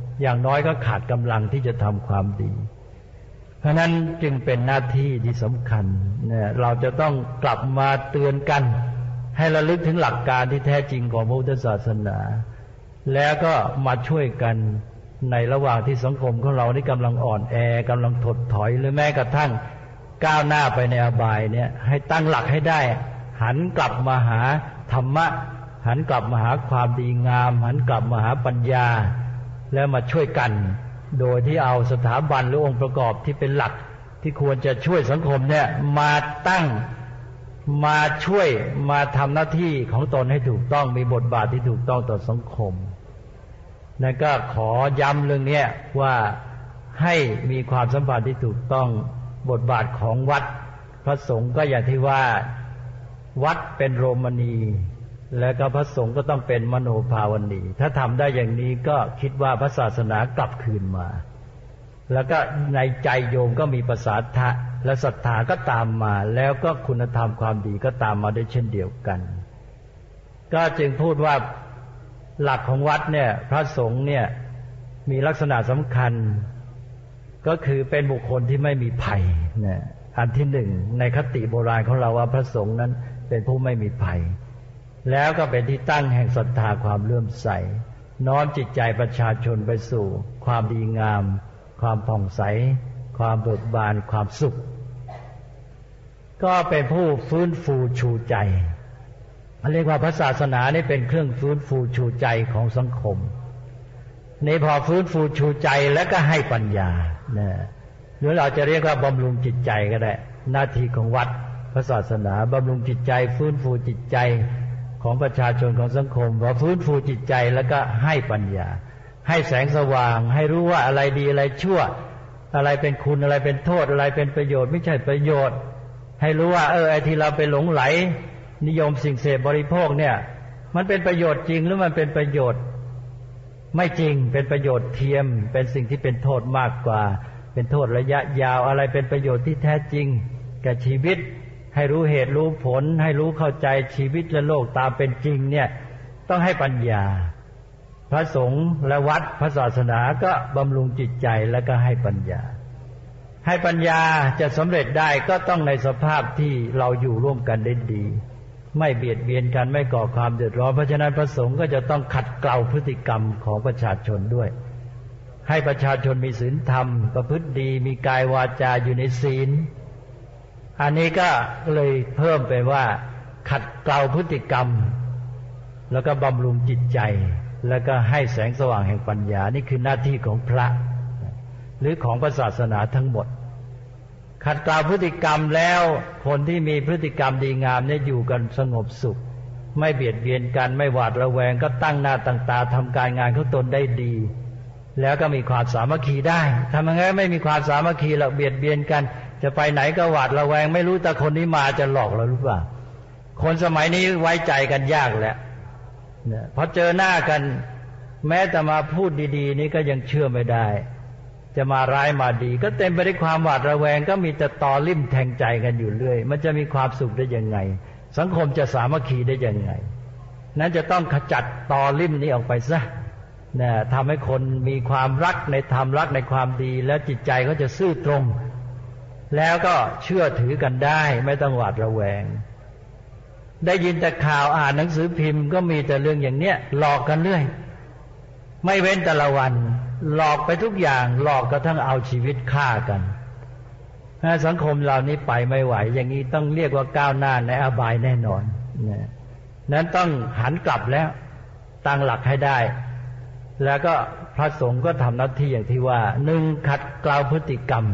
อย่างน้อยก็ขาดกำลังที่จะทำความดีเพราะนั้นจึงเป็นหน้าที่ที่สำคัญเนี่ยเราจะต้องกลับมาเตือนกันให้ระลึกถึงหลักการที่แท้จริงของพระพุทธศาสนาแล้วก็มาช่วยกันในระหว่างที่สังคมของเรานี่กำลังอ่อนแอกำลังถดถอยหรือแม้กระทั่งก้าวหน้าไปในอบายเนี่ยให้ตั้งหลักให้ได้หันกลับมาหาธรรมะหันกลับมาหาความดีงามหันกลับมาหาปัญญาแล้วมาช่วยกันโดยที่เอาสถาบันหรือองค์ประกอบที่เป็นหลักที่ควรจะช่วยสังคมเนี่ยมาตั้งมาช่วยมาทำหน้าที่ของตนให้ถูกต้องมีบทบาทที่ถูกต้องต่อสังคมนั่นก็ขอย้ำเรื่องนี้ว่าให้มีความสัมพันธ์ที่ถูกต้องบทบาทของวัดพระสงฆ์ก็อย่างที่ว่าวัดเป็นโรมณีแล้วก็พระสงฆ์ก็ต้องเป็นมโนภาวณีถ้าทำได้อย่างนี้ก็คิดว่าพระศาสนากลับคืนมาแล้วก็ในใจโยมก็มีประสาทะและศรัทธาก็ตามมาแล้วก็คุณธรรมความดีก็ตามมาได้เช่นเดียวกันก็จึงพูดว่าหลักของวัดเนี่ยพระสงฆ์เนี่ยมีลักษณะสำคัญก็คือเป็นบุคคลที่ไม่มีภัยนะอันที่หนึ่งในคติโบราณของเราว่าพระสงฆ์นั้นเป็นผู้ไม่มีภัยแล้วก็เป็นที่ตั้งแห่งศรัทธาความเลื่อมใสน้อมจิตใจประชาชนไปสู่ความดีงามความผ่องใสความเบิกบานความสุขก็เป็นผู้ฟื้นฟูชูใจเรียกว่าพระศาสนานี่เป็นเครื่องฟื้นฟูชูใจของสังคมนี่พอฟื้นฟูชูใจแล้วก็ให้ปัญญาหรือเราจะเรียกว่าบำรุงจิตใจก็ได้หน้าที่ของวัดพระศาสนาบำรุงจิตใจฟื้นฟูจิตใจของประชาชนของสังคมพอฟื้นฟูจิตใจแล้วก็ให้ปัญญาให้แสงสว่างให้รู้ว่าอะไรดีอะไรชั่วอะไรเป็นคุณอะไรเป็นโทษอะไรเป็นประโยชน์ไม่ใช่ประโยชน์ให้รู้ว่าไอ้ที่เราไปหลงไหลนิยมสิ่งเสพบริโภคเนี่ยมันเป็นประโยชน์จริงหรือมันเป็นประโยชน์ไม่จริงเป็นประโยชน์เทียมเป็นสิ่งที่เป็นโทษมากกว่าเป็นโทษระยะยาวอะไรเป็นประโยชน์ที่แท้จริงแก่ชีวิตให้รู้เหตุรู้ผลให้รู้เข้าใจชีวิตและโลกตามเป็นจริงเนี่ยต้องให้ปัญญาพระสงฆ์และวัดพระศาสนาก็บำรุงจิตใจแล้วก็ให้ปัญญาให้ปัญญาจะสำเร็จได้ก็ต้องในสภาพที่เราอยู่ร่วมกันได้ดีไม่เบียดเบียนกันไม่ก่อความเดือดร้อนเพราะฉะนั้นพระสงฆ์ก็จะต้องขัดเกลาพฤติกรรมของประชาชนด้วยให้ประชาชนมีศีลธรรมประพฤติดีมีกายวาจาอยู่ในศีลอันนี้ก็เลยเพิ่มไปว่าขัดเกลาพฤติกรรมแล้วก็บำรุงจิตใจแล้วก็ให้แสงสว่างแห่งปัญญานี่คือหน้าที่ของพระหรือของศาสนาทั้งหมดขัดเกลาพฤติกรรมแล้วคนที่มีพฤติกรรมดีงามเนี่ยอยู่กันสงบสุขไม่เบียดเบียนกันไม่หวาดระแวงก็ตั้งหน้าตั้งตาทำการงานของตนได้ดีแล้วก็มีความสามัคคีได้ทำยังไงไม่มีความสามัคคีเราเบียดเบียนกันจะไปไหนก็หวาดระแวงไม่รู้แต่คนนี้มาจะหลอกเราหรือเปล่าคนสมัยนี้ไว้ใจกันยากแล้วพอเจอหน้ากันแม้แต่มาพูดดีๆนี้ก็ยังเชื่อไม่ได้จะมาร้ายมาดีก็เต็มไปด้วยความหวาดระแวงก็มีแต่ตอลิ่มแทงใจกันอยู่เรื่อยมันจะมีความสุขได้ยังไงสังคมจะสามัคคีได้ยังไงนั้นจะต้องขจัดตอลิ่มนี้ออกไปซะทำให้คนมีความรักในธรรมรักในความดีแล้วจิตใจเขาจะซื่อตรงแล้วก็เชื่อถือกันได้ไม่ต้องหวาดระแวงได้ยินแต่ข่าวอ่านหนังสือพิมพ์ก็มีแต่เรื่องอย่างเนี้ยหลอกกันเรื่อยไม่เว้นแต่ละวันหลอกไปทุกอย่างหลอกกระทั่งเอาชีวิตฆ่ากันสังคมเหล่านี้ไปไม่ไหวอย่างนี้ต้องเรียกว่าก้าวหน้าในอบายแน่นอนนั้นต้องหันกลับแล้วตั้งหลักให้ได้แล้วก็พระสงฆ์ก็ทำหน้าที่อย่างที่ว่าหนึ่งขัดเกลาพฤติกรรม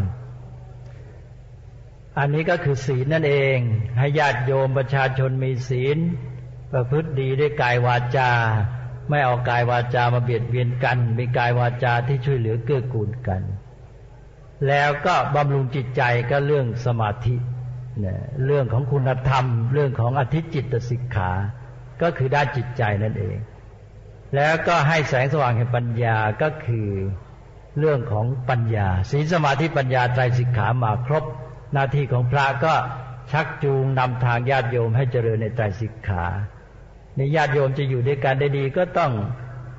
อันนี้ก็คือศีลนั่นเองให้ญาติโยมประชาชนมีศีลประพฤติดีด้วยกายวาจาไม่เอากายวาจามาเบียดเบียนกันมีกายวาจาที่ช่วยเหลือเกื้อกูลกันแล้วก็บำรุงจิตใจก็เรื่องสมาธิเรื่องของคุณธรรมเรื่องของอธิจิตสิกขาก็คือด้านจิตใจนั่นเองแล้วก็ให้แสงสว่างแห่งปัญญาก็คือเรื่องของปัญญาศีลสมาธิปัญญาไตรสิกขามาครบหน้าที่ของพระก็ชักจูงนำทางญาติโยมให้เจริญในไตรสิกขาในญาติโยมจะอยู่ด้วยกันได้ดีก็ต้อง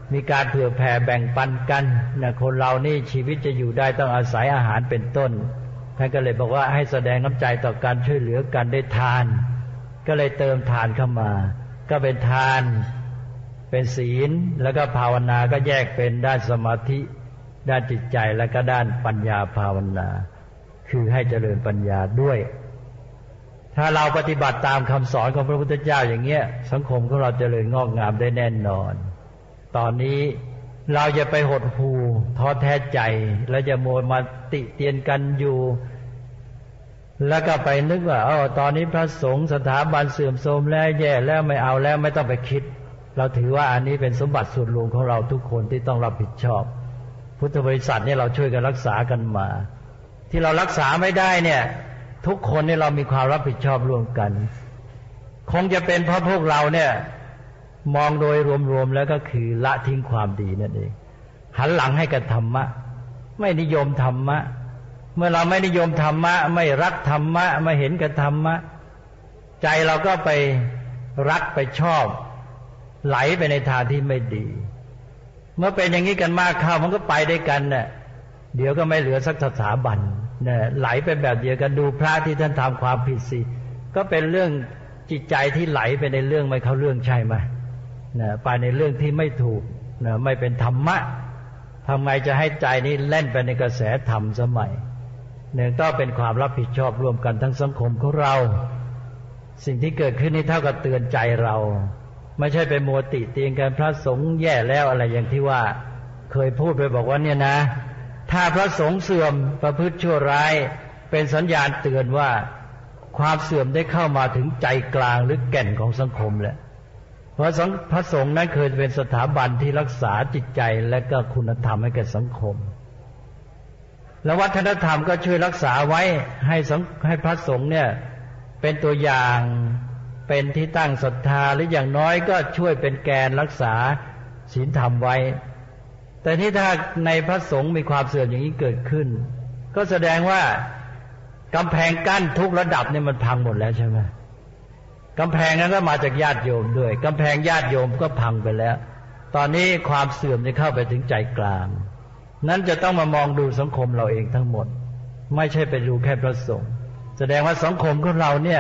มีการเผื่อแผ่แบ่งปันกันนะคนเรานี่ชีวิตจะอยู่ได้ต้องอาศัยอาหารเป็นต้นท่านก็เลยบอกว่าให้แสดงน้ำใจต่อการช่วยเหลือกันได้ทานก็เลยเติมทานเข้ามาก็เป็นทานเป็นศีลแล้วก็ภาวนาก็แยกเป็นด้านสมาธิด้านจิตใจแล้วก็ด้านปัญญาภาวนาคือให้เจริญปัญญาด้วยถ้าเราปฏิบัติตามคำสอนของพระพุทธเจ้าอย่างเงี้ยสังคมของเราเจริญงอกงามได้แน่นอนตอนนี้เราจะไปหดหู่ท้อแท้ใจแล้วจะมัวมาติเตียนกันอยู่แล้วก็ไปนึกว่าตอนนี้พระสงฆ์สถาบันเสื่อมโทรมแล้วแย่แล้วไม่เอาแล้วไม่ต้องไปคิดเราถือว่าอันนี้เป็นสมบัติส่วนรวมของเราทุกคนที่ต้องรับผิดชอบพุทธบริษัทเนี่ยเราช่วยกันรักษากันมาที่เรารักษาไม่ได้เนี่ยทุกคนเนี่ยเรามีความรับผิดชอบร่วมกันคงจะเป็นเพราะพวกเราเนี่ยมองโดยรวมๆแล้วก็คือละทิ้งความดีนั่นเองหันหลังให้กับธรรมะไม่นิยมธรรมะเมื่อเราไม่นิยมธรรมะไม่รักธรรมะไม่เห็นกับธรรมะใจเราก็ไปรักไปชอบไหลไปในทางที่ไม่ดีเมื่อเป็นอย่างนี้กันมากเข้ามันก็ไปด้วยกันน่ะเดี๋ยวก็ไม่เหลือสักสถาบันเนี่ยไหลไปแบบเดียวกันดูพระที่ท่านทำความผิดสิก็เป็นเรื่องจิตใจที่ไหลไปในเรื่องไม่เข้าเรื่องใช่ไหมเนี่ยไปในเรื่องที่ไม่ถูกเนี่ยไม่เป็นธรรมะทำไงจะให้ใจนี้แล่นไปในกระแสธรรมสมัยเนี่ยก็เป็นความรับผิดชอบร่วมกันทั้งสังคมของเราสิ่งที่เกิดขึ้นนี้เท่ากับเตือนใจเราไม่ใช่ไปมัวติเตียนกันพระสงฆ์แย่แล้วอะไรอย่างที่ว่าเคยพูดไปบอกว่าเนี่ยนะถ้าพระสงฆ์เสื่อมประพฤติชั่วร้ายเป็นสัญญาณเตือนว่าความเสื่อมได้เข้ามาถึงใจกลางหรือแก่นของสังคมแล้วเพราะพระสงฆ์นั้นเคยเป็นสถาบันที่รักษาจิตใจและก็คุณธรรมให้แก่สังคมและวัฒนธรรมก็ช่วยรักษาไว้ให้พระสงฆ์เนี่ยเป็นตัวอย่างเป็นที่ตั้งศรัทธาหรืออย่างน้อยก็ช่วยเป็นแกนรักษาศีลธรรมไว้แต่ที่ถ้าในพระสงฆ์มีความเสื่อมอย่างนี้เกิดขึ้นก็แสดงว่ากำแพงกั้นทุกระดับเนี่ยมันพังหมดแล้วใช่ไหมกำแพงนั้นก็มาจากญาติโยมด้วยกำแพงญาติโยมก็พังไปแล้วตอนนี้ความเสื่อมจะเข้าไปถึงใจกลางนั้นจะต้องมามองดูสังคมเราเองทั้งหมดไม่ใช่ไปดูแค่พระสงฆ์แสดงว่าสังคมของเราเนี่ย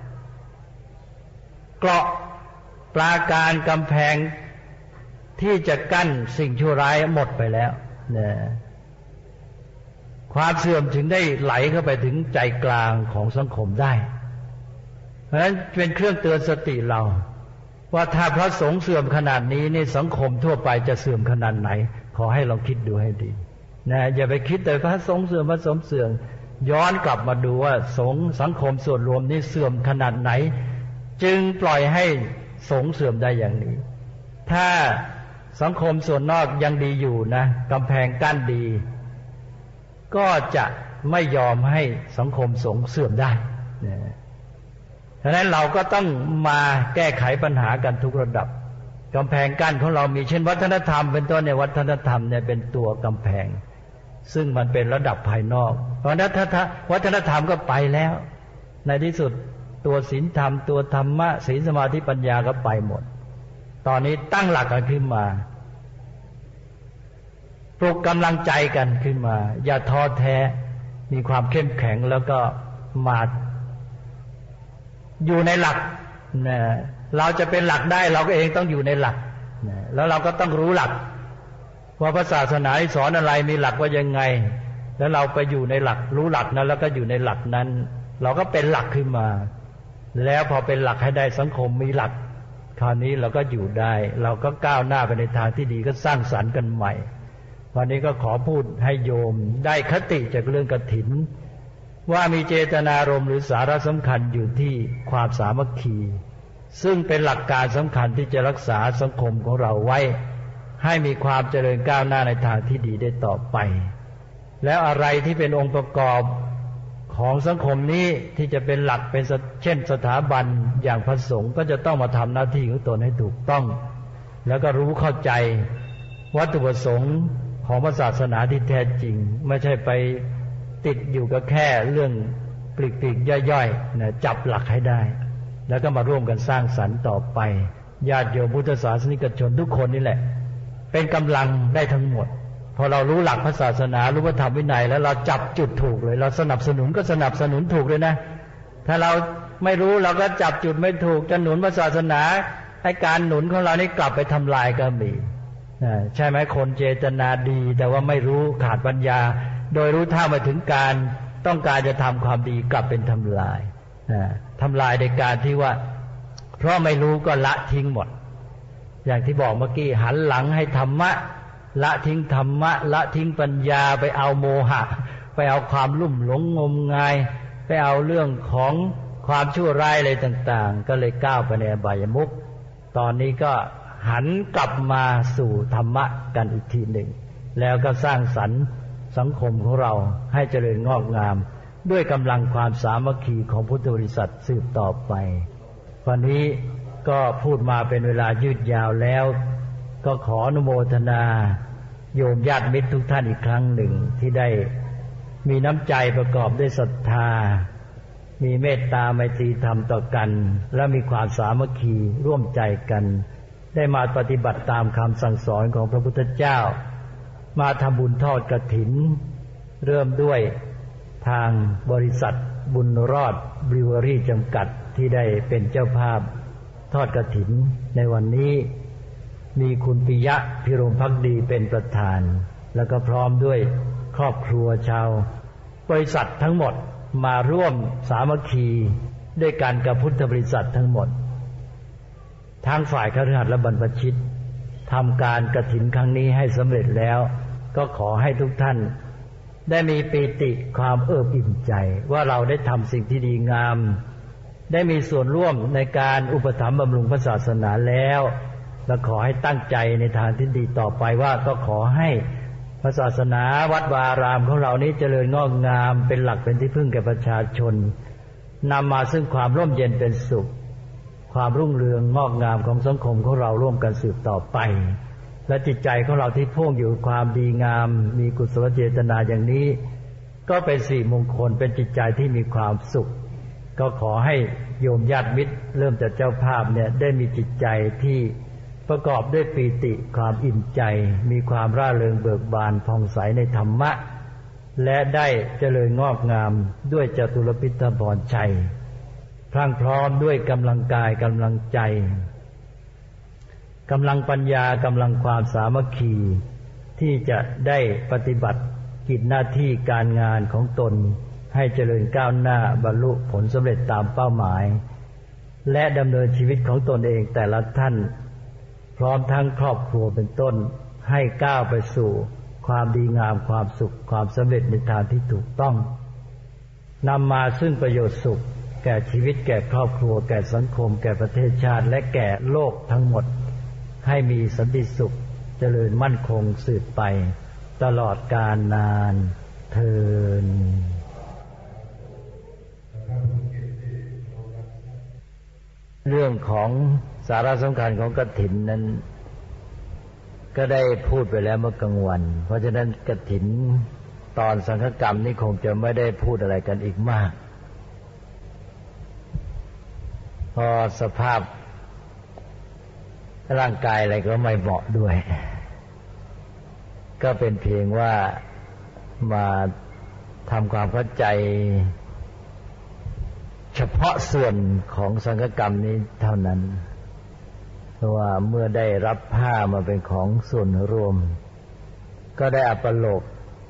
เกราะปราการกำแพงที่จะกั้นสิ่งชั่วร้ายหมดไปแล้วเนี่ยความเสื่อมถึงได้ไหลเข้าไปถึงใจกลางของสังคมได้เพราะฉะนั้นเป็นเครื่องเตือนสติเราว่าถ้าพระสงฆ์เสื่อมขนาดนี้นี่สังคมทั่วไปจะเสื่อมขนาดไหนขอให้ลองคิดดูให้ดีนะอย่าไปคิดแต่พระสงฆ์เสื่อมพระสงฆ์เสื่อมย้อนกลับมาดูว่าสังคมส่วนรวมนี่เสื่อมขนาดไหนจึงปล่อยให้สงฆ์เสื่อมได้อย่างนี้ถ้าสังคมส่วนนอกยังดีอยู่นะกำแพงกั้นดีก็จะไม่ยอมให้สังคมสงฆ์เสื่อมได้ฉะนั้นเราก็ต้องมาแก้ไขปัญหากันทุกระดับกำแพงกั้นของเรามีเช่นวัฒนธรรมเป็นต้นเนี่ยวัฒนธรรมเนี่ยเป็นตัวกำแพงซึ่งมันเป็นระดับภายนอกเพราะนั้นวัฒนธรรมก็ไปแล้วในที่สุดตัวศีลธรรมตัวธรรมะศีลสมาธิปัญญาก็ไปหมดตอนนี้ตั้งหลักกันขึ้นมาปลุกกำลังใจกันขึ้นมาอย่าท้อแท้มีความเข้มแข็งแล้วก็มาอยู่ในหลักนะเราจะเป็นหลักได้เราก็เองต้องอยู่ในหลักนะแล้วเราก็ต้องรู้หลักว่าพระศาสนาสอนอะไรมีหลักว่ายังไงแล้วเราไปอยู่ในหลักรู้หลักนั้นแล้วก็อยู่ในหลักนั้นเราก็เป็นหลักขึ้นมาแล้วพอเป็นหลักให้ได้สังคมมีหลักคราวนี้เราก็อยู่ได้เราก็ก้าวหน้าไปในทางที่ดีก็สร้างสรรค์กันใหม่วันนี้ก็ขอพูดให้โยมได้คติจากเรื่องกฐินว่ามีเจตนารมณ์หรือสาระสำคัญอยู่ที่ความสามัคคีซึ่งเป็นหลักการสำคัญที่จะรักษาสังคมของเราไว้ให้มีความเจริญก้าวหน้าในทางที่ดีได้ต่อไปแล้วอะไรที่เป็นองค์ประกอบของสังคมนี้ที่จะเป็นหลักเป็นเช่นสถาบันอย่างพระสงฆ์ก็จะต้องมาทำหน้าที่ของตนให้ถูกต้องแล้วก็รู้เข้าใจวัตถุประสงค์ของศาสนาที่แท้จริงไม่ใช่ไปติดอยู่กับแค่เรื่องปลีกๆย่อยๆนะจับหลักให้ได้แล้วก็มาร่วมกันสร้างสรรค์ต่อไปญาติโยมพุทธศาสนิกชนทุกคนนี่แหละเป็นกำลังได้ทั้งหมดพอเรารู้หลักพระศาสนารู้พระธรรมวินัยแล้วเราจับจุดถูกเลยเราสนับสนุนก็สนับสนุนถูกเลยนะถ้าเราไม่รู้เราก็จับจุดไม่ถูกจะหนุนพระศาสนาให้การหนุนของเรานี่กลับไปทำลายก็มีใช่ไหมคนเจตนาดีแต่ว่าไม่รู้ขาดปัญญาโดยรู้เท่ามาถึงการต้องการจะทำความดีกลับเป็นทำลายทำลายในการที่ว่าเพราะไม่รู้ก็ละทิ้งหมดอย่างที่บอกเมื่อกี้หันหลังให้ธรรมะละทิ้งธรรมะละทิ้งปัญญาไปเอาโมหะไปเอาความลุ่มหลงงมงายไปเอาเรื่องของความชั่วร้ายอะไรต่างๆก็เลยก้าวไปในอบายมุขตอนนี้ก็หันกลับมาสู่ธรรมะกันอีกทีหนึ่งแล้วก็สร้างสรรค์สังคมของเราให้เจริญงอกงามด้วยกำลังความสามัคคีของพุทธบริษัทสืบต่อไปวันนี้ก็พูดมาเป็นเวลายืดยาวแล้วก็ขออนุโมทนาโยมญาติมิตรทุกท่านอีกครั้งหนึ่งที่ได้มีน้ำใจประกอบด้วยศรัทธามีเมตตาไมตรีธรรมต่อกันและมีความสามัคคีร่วมใจกันได้มาปฏิบัติตามคำสั่งสอนของพระพุทธเจ้ามาทำบุญทอดกฐินเริ่มด้วยทางบริษัทบุญรอดบริวอรี่จำกัดที่ได้เป็นเจ้าภาพทอดกฐินในวันนี้มีคุณปิยะพิรมภักดีเป็นประธานแล้วก็พร้อมด้วยครอบครัวชาวบริษัททั้งหมดมาร่วมสามัคคีด้วยกันกับพุทธบริษัททั้งหมดทั้งฝ่ายคฤหัสถ์และบรรพชิตทำการกฐินครั้งนี้ให้สำเร็จแล้วก็ขอให้ทุกท่านได้มีปีติความเอิบอิ่มใจว่าเราได้ทำสิ่งที่ดีงามได้มีส่วนร่วมในการอุปถัมภ์บำรุงพระศาสนาแล้วและขอให้ตั้งใจในทางที่ดีต่อไปว่าก็ขอให้พระศาสนาวัดวาอารามของเรานี้เจริญงอกงามเป็นหลักเป็นที่พึ่งแก่ประชาชนนำมาซึ่งความร่มเย็นเป็นสุขความรุ่งเรืองงอกงามของสังคมของเราร่วมกันสืบต่อไปและจิตใจของเราที่พ่วงอยู่ความดีงามมีกุศลเจตนาอย่างนี้ก็เป็นสิริมงคลเป็นจิตใจที่มีความสุขก็ขอให้โยมญาติมิตรเริ่มจากเจ้าภาพเนี่ยได้มีจิตใจที่ประกอบด้วยปีติความอิ่มใจมีความร่าเริงเบิกบานผ่องใสในธรรมะและได้เจริญงอกงามด้วยจตุรพิธพรชัยพรั่งพร้อมด้วยกำลังกายกำลังใจกำลังปัญญากำลังความสามัคคีที่จะได้ปฏิบัติกิจหน้าที่การงานของตนให้เจริญก้าวหน้าบรรลุผลสำเร็จตามเป้าหมายและดำเนินชีวิตของตนเองแต่ละท่านพร้อมทั้งครอบครัวเป็นต้นให้ก้าวไปสู่ความดีงามความสุขความสำเร็จในทางที่ถูกต้องนำมาซึ่งประโยชน์สุขแก่ชีวิตแก่ครอบครัวแก่สังคมแก่ประเทศชาติและแก่โลกทั้งหมดให้มีสันติสุขเจริญมั่นคงสืบไปตลอดกาลนานเทอญเรื่องของสาระสำคัญของกฐินนั้นก็ได้พูดไปแล้วเมื่อกลางวันเพราะฉะนั้นกฐินตอนสังฆกรรมนี่คงจะไม่ได้พูดอะไรกันอีกมากพอสภาพร่างกายอะไรก็ไม่เหมาะด้วยก็เป็นเพียงว่ามาทำความเข้าใจเฉพาะส่วนของสังฆกรรมนี้เท่านั้นเพราะว่าเมื่อได้รับผ้ามาเป็นของส่วนรวมก็ได้อัปโลก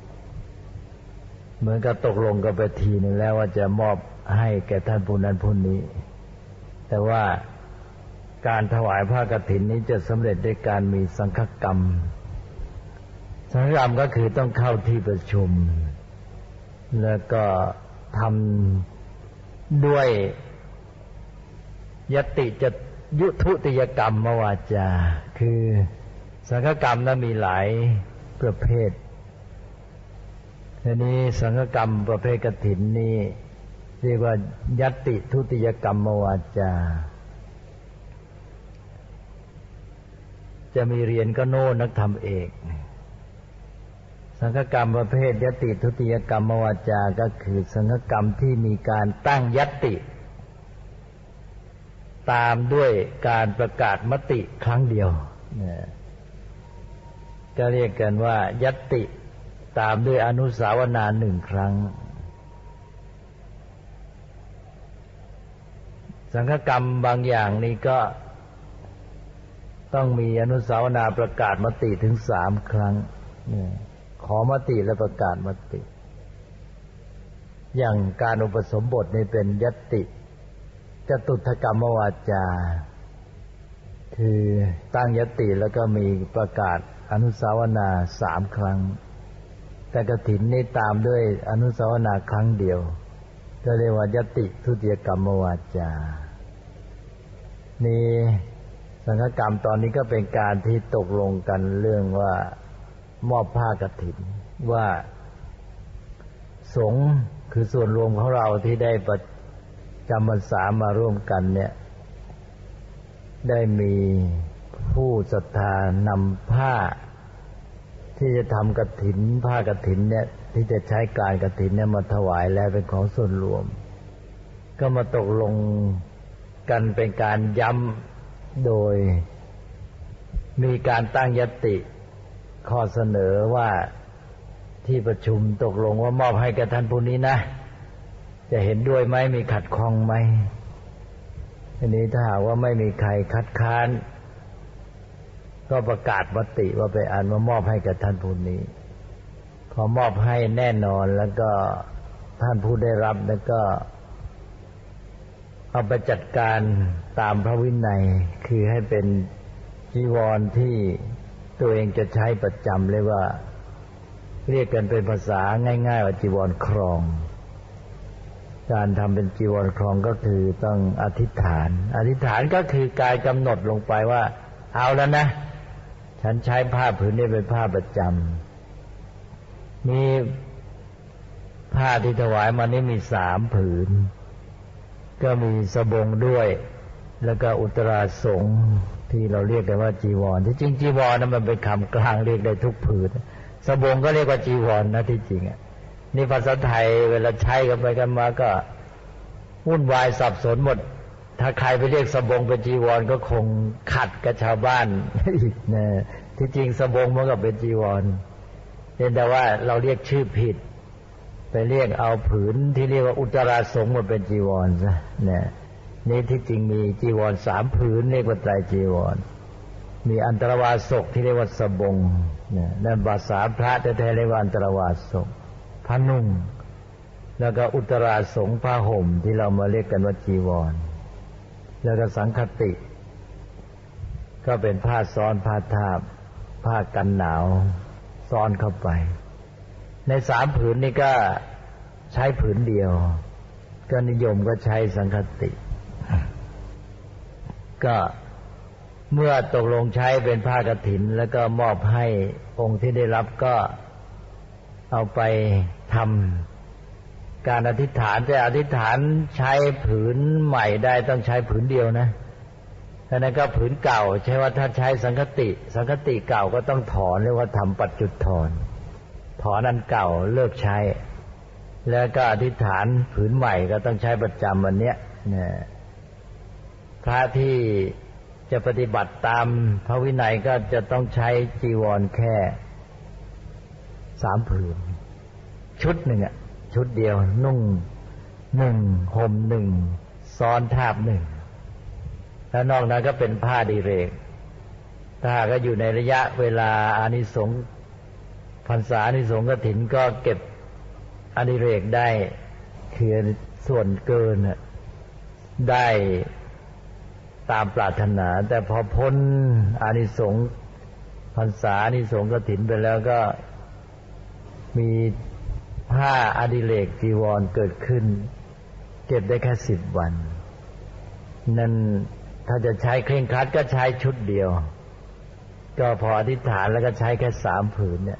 เหมือนกับตกลงกันไปทีนึงแล้วว่าจะมอบให้แก่ท่านผู้นั้นผู้นี้แต่ว่าการถวายผ้ากฐินนี้จะสำเร็จด้วยการมีสังฆกรรมสังฆกรรมก็คือต้องเข้าที่ประชุมแล้วก็ทำด้วยยติจะยุทุติยกรรมวาจาคือสังฆกรรมนั้นมีหลายประเภททีนี้สังฆกรรมประเภทกฐินนี้เรียกว่ายติทุติยกรรมวาจาจะมีเรียนก็โน่นนักธรรมเอกสังฆกรรมประเภทยติทุติยกรรมวาจาก็คือสังฆกรรมที่มีการตั้งยติตามด้วยการประกาศมติครั้งเดียวก็เรียกกันว่ายัตติตามด้วยอนุสาวนาหนึ่งครั้งสังฆกรรมบางอย่างนี้ก็ต้องมีอนุสาวนาประกาศมติถึง3 ครั้งขอมติและประกาศมติอย่างการอุปสมบทนี่เป็นยัตติจตุถกรรมวาจาคือตั้งยัตติแล้วก็มีประกาศอนุสาวนา3 ครั้งแต่กฐินนี่ตามด้วยอนุสาวนาครั้งเดียวก็เรียกว่ายัตติทุติยกรรมวาจานี่สังฆกรรมตอนนี้ก็เป็นการที่ตกลงกันเรื่องว่ามอบผ้ากฐินว่าสงฆ์คือส่วนรวมของเราที่ได้ประจำพรรษามาร่วมกันเนี่ยได้มีผู้ศรัทธานำผ้าที่จะทำกฐินผ้ากฐินเนี่ยที่จะใช้การกฐินเนี่ยมาถวายแล้วเป็นของส่วนรวมก็มาตกลงกันเป็นการย้ำโดยมีการตั้งญัตติข้อเสนอว่าที่ประชุมตกลงว่ามอบให้กับท่านผู้นี้นะจะเห็นด้วยไหมมีขัดข้องไหมทีนี้ถ้าหากว่าไม่มีใครคัดค้านก็ประกาศมติว่าไปอ่านว่ามอบให้กับท่านผู้นี้พอมอบให้แน่นอนแล้วก็ท่านผู้ได้รับแล้วก็เอาไปจัดการตามพระวินัยคือให้เป็นจีวรที่ตัวเองจะใช้ประจำเรียกว่าเรียกกันเป็นภาษาง่ายๆว่าจีวรครองการทำเป็นจีวรครองก็คือต้องอธิษฐานก็คือการกำหนดลงไปว่าเอาแล้วนะฉันใช้ผ้าผืนนี้เป็นผ้าประจำมีผ้าที่ถวายมานี่มี3 ผืนก็มีสบงด้วยแล้วก็อุตราสงที่เราเรียกกันว่าจีวรที่จริงจีวรนั้นมันเป็นคำกลางเรียกได้ทุกผืนสบงก็เรียกว่าจีวรนะที่จริงนี่ภาษาไทยเวลาใช้กันไปกันมาก็วุ่นวายสับสนหมดถ้าใครไปเรียกสบงเป็นจีวรก็คงขัดกับชาวบ้านอีกนะที่จริงสบงมันก็เป็นจีวรแต่ว่าเราเรียกชื่อผิดไปเรียกเอาผืนที่เรียกว่าอุตราสงมาเป็นจีวรซะเนี่ยนี่ที่จริงมีจีวร3 ผืนเรียกว่าไตรจีวรมีอันตรวาสกที่เรียกว่าสบงเนี่ยนั่นภาษาพระแท้ๆเรียกว่าอันตรวาสกผ้านุ่งแล้วก็อุตราสงผ้าห่มที่เรามาเรียกกันว่าจีวรแล้วก็สังคติก็เป็นผ้าซ้อนผ้าทาบผ้ากันหนาวซ้อนเข้าไปใน3 ผืนนี้ก็ใช้ผืนเดียวก็นิยมก็ใช้สังคติก็เมื่อตกลงใช้เป็นผ้ากฐินแล้วก็มอบให้องค์ที่ได้รับก็เอาไปทำการอธิษฐานจะอธิษฐานใช้ผืนใหม่ได้ต้องใช้ผืนเดียวนะดังนั้นก็ผืนเก่าใช่ว่าถ้าใช้สังคติเก่าก็ต้องถอนเรียกว่าทำปัจจุถอนอันเก่าเลิกใช้แล้วก็อธิษฐานผืนใหม่ก็ต้องใช้ประจำวันนี้เนี่ยพระที่จะปฏิบัติตามพระวินัยก็จะต้องใช้จีวรแค่3 ผืนชุดหนึ่งชุดเดียวนุ่ง1ห่ม1ซ้อนทาบ1แล้วนอกนั้นก็เป็นผ้าดิเรกถ้าก็อยู่ในระยะเวลาอานิสงส์พรรษาอานิสงส์กฐินก็เก็บอดิเรกได้คือส่วนเกินได้ตามปรารถนาแต่พอพ้นอานิสงส์พรรษาอานิสงส์กฐินไปแล้วก็มีผ้าอดิเรกจีวรเกิดขึ้นเก็บได้แค่10 วันนั่นถ้าจะใช้เคร่งครัดก็ใช้ชุดเดียวก็พออธิษฐานแล้วก็ใช้แค่3 ผืนเนี่ย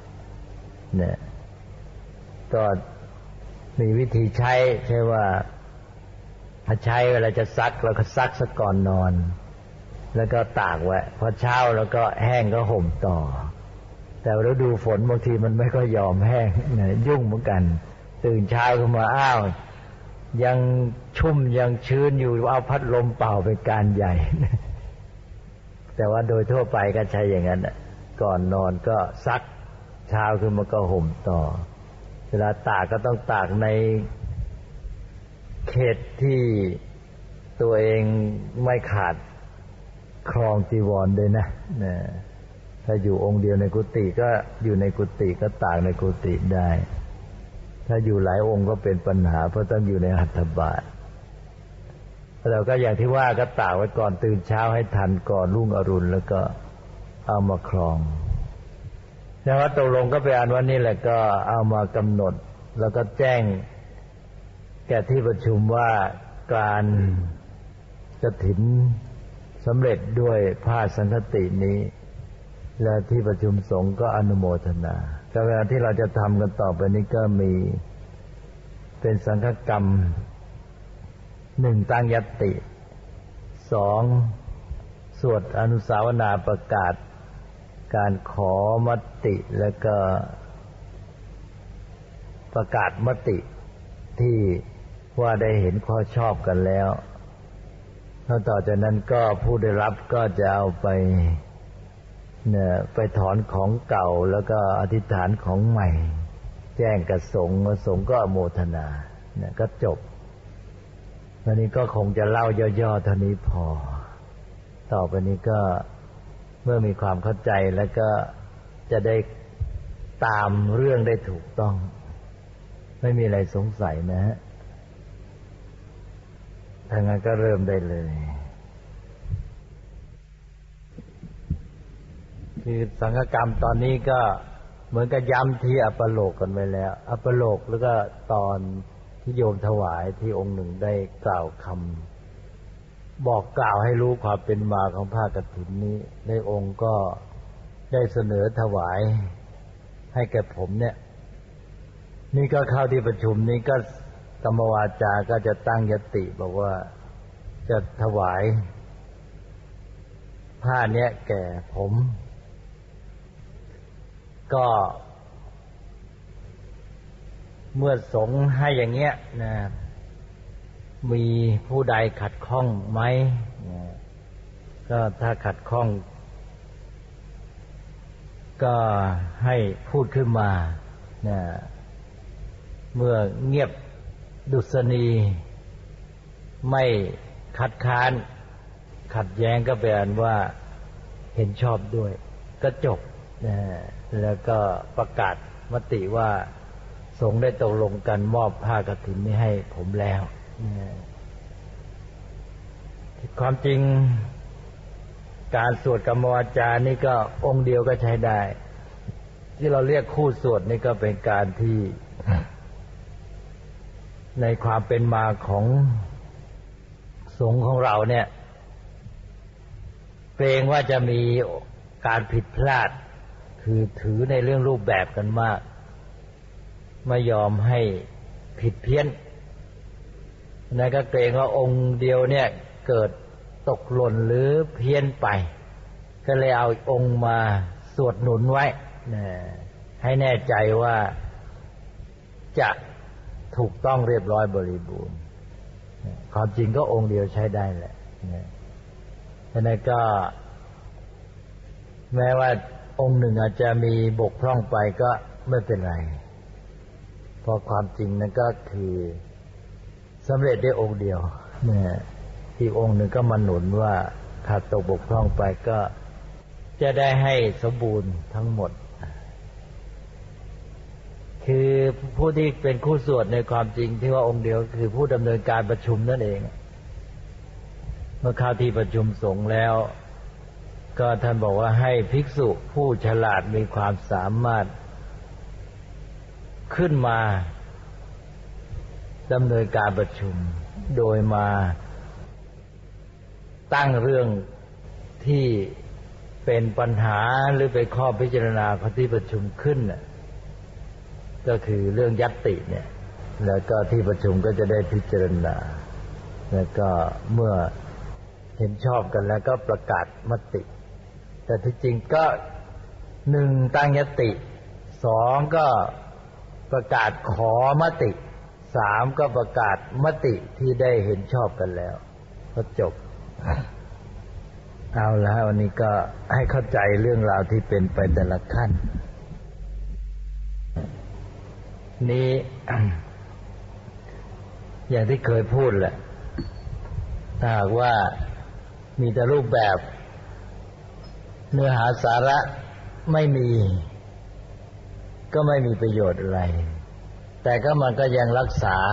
ก็มีวิธีใช้ว่าถ้าใช้เวลาจะซักเราก็ซักซะก่อนนอนแล้วก็ตากไว้พอเช้าแล้วก็แห้งก็ห่มต่อแต่ฤดูฝนบางทีมันไม่ก็ยอมแห้งยุ่งเหมือนกันตื่นเช้าขึ้นมาอ้าวยังชุ่มยังชื้นอยู่เอาพัดลมเป่าเป็นการใหญ่แต่ว่าโดยทั่วไปก็ใช้อย่างนั้นก่อนนอนก็ซักเช้าขึ้นมาก็ห่มต่อเวลาตากก็ต้องตากในเขตที่ตัวเองไม่ขาดครองจีวรด้วยนะถ้าอยู่องค์เดียวในกุฏิก็อยู่ในกุฏิก็ตากในกุฏิได้ถ้าอยู่หลายองค์ก็เป็นปัญหาเพราะต้องอยู่ในหัตถบาตรเราก็อย่างที่ว่าก็ตากไว้ก่อนตื่นเช้าให้ทันก่อนรุ่งอรุณแล้วก็เอามาครองแต่ว่าตกลงก็ไปอ่านว่านี่แหละก็เอามากำหนดแล้วก็แจ้งแก่ที่ประชุมว่าการกฐินสำเร็จด้วยผ้าสังฆตินี้และที่ประชุมสงฆ์ก็อนุโมทนาแต่เวลาที่เราจะทำกันต่อไปนี้ก็มีเป็นสังฆกรรม1ตั้งยัตติ2สวดอนุสาวนาประกาศการขอมติแล้วก็ประกาศมติที่ว่าได้เห็นข้อชอบกันแล้วแล้วต่อจากนั้นก็ผู้ได้รับก็จะเอาไปไปถอนของเก่าแล้วก็อธิษฐานของใหม่แจ้งกับสงฆ์สงฆ์ก็อโมทนาก็จบวันนี้ก็คงจะเล่าย่อๆเท่านี้พอต่อไปนี้ก็เมื่อมีความเข้าใจแล้วก็จะได้ตามเรื่องได้ถูกต้องไม่มีอะไรสงสัยนะฮะถ้างั้นก็เริ่มได้เลยคือสังฆกรรมตอนนี้ก็เหมือนกับย้ำที่อัปโลกกันไว้แล้วอัปโลกแล้วก็ตอนที่โยมถวายที่องค์หนึ่งได้กล่าวคำบอกกล่าวให้รู้ความเป็นมาของผ้ากฐินนี้ในองค์ก็ได้เสนอถวายให้แก่ผมเนี่ยนี่ก็เข้าที่ประชุมนี้ก็กรรมวาจาก็จะตั้งยติบอกว่าจะถวายผ้าเนี้ยแก่ผมก็เมื่อสงฆ์ให้อย่างเงี้ยนะมีผู้ใดขัดข้องไหมก็ถ้าขัดข้องก็ให้พูดขึ้นมานะเมื่อเงียบดุษณีไม่คัดค้านขัดแย้งก็แปลว่าเห็นชอบด้วยก็จบนะแล้วก็ประกาศมติว่าสงฆ์ได้ตกลงกันมอบผ้ากฐินนี้ให้ผมแล้วความจริงการสวดกรรมวาจานี่ก็องค์เดียวก็ใช้ได้ที่เราเรียกคู่สวดนี่ก็เป็นการที่ในความเป็นมาของสงฆ์ของเราเนี่ยเกรงว่าจะมีการผิดพลาดคือถือในเรื่องรูปแบบกันมากไม่ยอมให้ผิดเพี้ยนนั่นก็เกรงว่าองค์เดียวเนี่ยเกิดตกหล่นหรือเพี้ยนไปก็เลยเอาองค์มาสวดหนุนไว้ให้แน่ใจว่าจะถูกต้องเรียบร้อยบริบูรณ์ความจริงก็องค์เดียวใช้ได้แหละฉะนั้นก็แม้ว่าองค์หนึ่งอาจจะมีบกพร่องไปก็ไม่เป็นไรเพราะความจริงนั้นก็คือสำเร็จได้องค์เดียวอีกองค์หนึ่งก็มาหนุนว่าขาดตกบกพร่องไปก็จะได้ให้สมบูรณ์ทั้งหมดคือผู้ที่เป็นคู่สวดในความจริงที่ว่าองค์เดียวคือผู้ดำเนินการประชุมนั่นเองเมื่อเข้าที่ประชุมสงฆ์แล้วก็ท่านบอกว่าให้ภิกษุผู้ฉลาดมีความสามารถขึ้นมาดำเนินการประชุมโดยมาตั้งเรื่องที่เป็นปัญหาหรือเป็นข้อพิจารณาของที่ประชุมขึ้นก็คือเรื่องญัตติเนี่ยแล้วก็ที่ประชุมก็จะได้พิจารณาแล้วก็เมื่อเห็นชอบกันแล้วก็ประกาศมติแต่ที่จริงก็1ตั้งญัตติ2ก็ประกาศขอมติ3ก็ประกาศมติที่ได้เห็นชอบกันแล้วก็จบเอาแล้ววันนี้ก็ให้เข้าใจเรื่องราวที่เป็นไปแต่ละขั้นนี้ อย่างที่เคยพูดแหละถ้าหากว่ามีแต่รูปแบบเนื้อหาสาระไม่มีก็ไม่มีประโยชน์อะไรแต่ก็มันก็ยังรักษา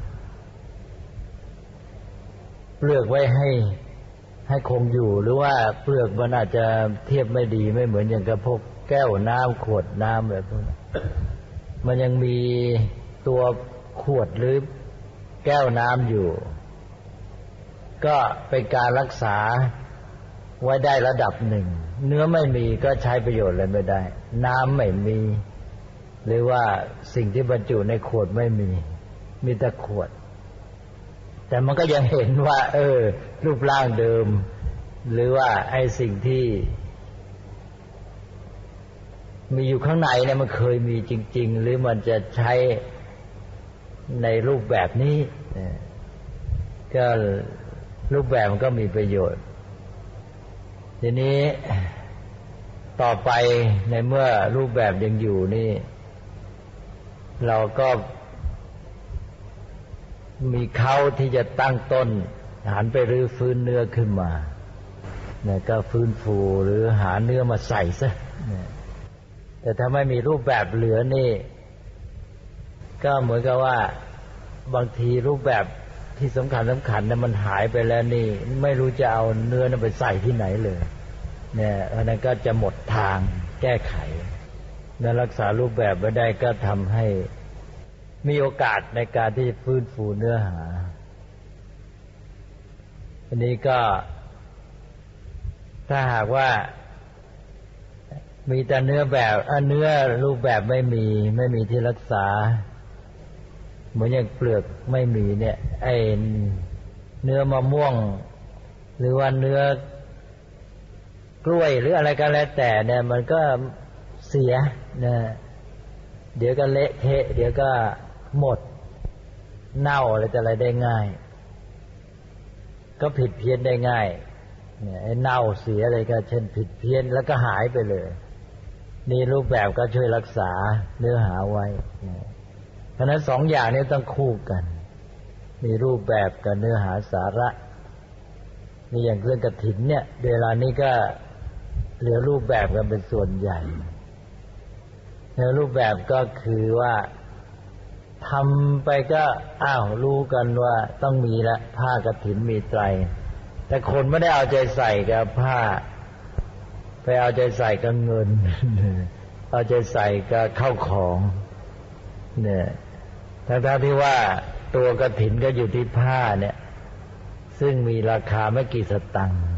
เปลือกไว้ให้คงอยู่หรือว่าเปลือกมันอาจจะเทียบไม่ดีไม่เหมือนอย่างกับพวกแก้วน้ำขวดน้ำแบบนี้มันยังมีตัวขวดหรือแก้วน้ำอยู่ก็เป็นการรักษาไว้ได้ระดับหนึ่งเนื้อไม่มีก็ใช้ประโยชน์อะไรไม่ได้น้ำไม่มีหรือว่าสิ่งที่บรรจุในขวดไม่มีแต่ขวดแต่มันก็ยังเห็นว่ารูปร่างเดิมหรือว่าไอ้สิ่งที่มีอยู่ข้างในเนี่ยมันเคยมีจริงๆหรือมันจะใช้ในรูปแบบนี้ก็รูปแบบมันก็มีประโยชน์ทีนี้ต่อไปในเมื่อรูปแบบยังอยู่นี่เราก็มีเขาที่จะตั้งต้นหันไปรื้อฟื้นเนื้อขึ้นมาเนี่ยก็ฟื้นฟูหรือหาเนื้อมาใส่ซะแต่ถ้าไม่มีรูปแบบเหลือนี่ก็เหมือนกับว่าบางทีรูปแบบที่สำคัญเนี่ยมันหายไปแล้วนี่ไม่รู้จะเอาเนื้อนั้นไปใส่ที่ไหนเลยเนี่ยอันนั้นก็จะหมดทางแก้ไขและรักษารูปแบบไว้ได้ก็ทำให้มีโอกาสในการที่จะฟื้นฟูเนื้อหาอันนี้ก็ถ้าหากว่ามีแต่เนื้อแบบเนื้อรูปแบบไม่มีที่รักษาเหมือนอย่างเปลือกไม่มีเนี่ยไอ้เนื้อมะม่วงหรือว่าเนื้อกล้วยหรืออะไรก็แล้วแต่เนี่ยมันก็เสียนะเดี๋ยวก็เละเทะเดี๋ยวก็หมดเน่าอะไรได้ง่ายก็ผิดเพี้ยนได้ง่ายเนี่ยไอ้เน่าเสียอะไรก็เช่นผิดเพี้ยนแล้วก็หายไปเลยนี่รูปแบบก็ช่วยรักษาเนื้อหาไว้เพราะนั้นสองอย่างนี้ต้องคู่กันมีรูปแบบกับเนื้อหาสาระนี่อย่างเรื่องกฐินเนี่ยเวลานี้ก็เหลือรูปแบบกันเป็นส่วนใหญ่ในรูปแบบก็คือว่าทำไปก็รู้กันว่าต้องมีละผ้ากฐินมีไตรแต่คนไม่ได้เอาใจใส่กับผ้าไปเอาใจใส่กับเงินเอาใจใส่กับข้าวของเนี่ยทั้งที่ว่าตัวกฐินก็อยู่ที่ผ้าเนี่ยซึ่งมีราคาไม่กี่สตังค์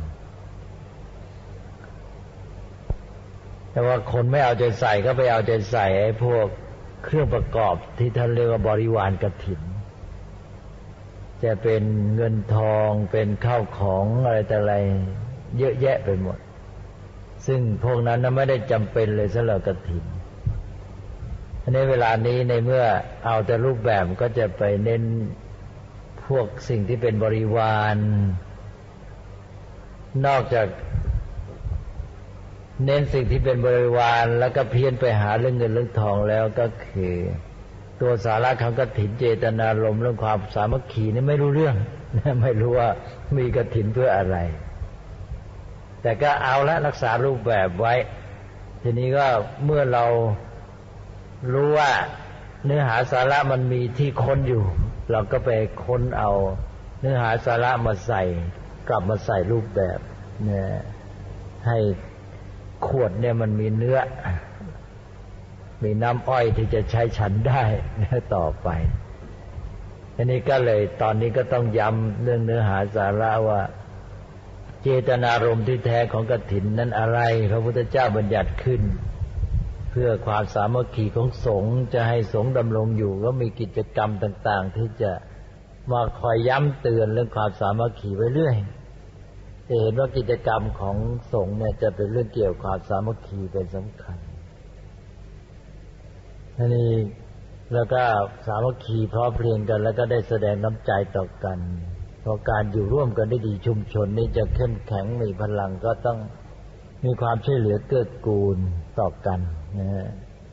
แต่ว่าคนไม่เอาใจใส่ก็ไปเอาใจใส่ไอ้พวกเครื่องประกอบที่ท่านเรียกว่าบริวารกฐินจะเป็นเงินทองเป็นข้าวของอะไรแต่อะไรเยอะแยะไปหมดซึ่งพวกนั้นไม่ได้จำเป็นเลยสำหรับกฐินในเวลานี้ในเมื่อเอาแต่รูปแบบก็จะไปเน้นพวกสิ่งที่เป็นบริวารนอกจากเน้นสิ่งที่เป็นบริวารแล้วก็เพี้ยนไปหาเรื่องเงินเรื่องทองแล้วก็คือตัวสาระของกฐินเจตนารมณ์เรื่องความสามัคคีนี่ไม่รู้เรื่องไม่รู้ว่ามีกฐินเพื่ออะไรแต่ก็เอาละรักษารูปแบบไว้ทีนี้ก็เมื่อเรารู้ว่าเนื้อหาสาระมันมีที่ค้นอยู่เราก็ไปค้นเอาเนื้อหาสาระมาใส่กลับมาใส่รูปแบบเนี่ยให้ขวดเนี่ยมันมีเนื้อมีน้ำอ้อยที่จะใช้ฉันได้ต่อไปทีนี้ก็เลยตอนนี้ก็ต้องย้ำเรื่องเนื้อหาสาระว่าเจตนารมณ์ที่แท้ของกฐินนั้นอะไรพระพุทธเจ้าบัญญัติขึ้นเพื่อความสามัคคีของสงฆ์จะให้สงฆ์ดำรงอยู่ก็มีกิจกรรมต่างๆที่จะมาคอยย้ำเตือนเรื่องความสามัคคีไว้เรื่อยจะเห็นว่ากิจกรรมของสงฆ์เนี่ยจะเป็นเรื่องเกี่ยวกับความสามัคคีเป็นสำคัญทีนี้แล้วก็สามัคคีพร้อมเพรียงกันแล้วก็ได้แสดงน้ำใจต่อกันพอการอยู่ร่วมกันได้ดีชุมชนนี้จะเข้มแข็งมีพลังก็ต้องมีความช่วยเหลือเกื้อกูลต่อกันนะฮะ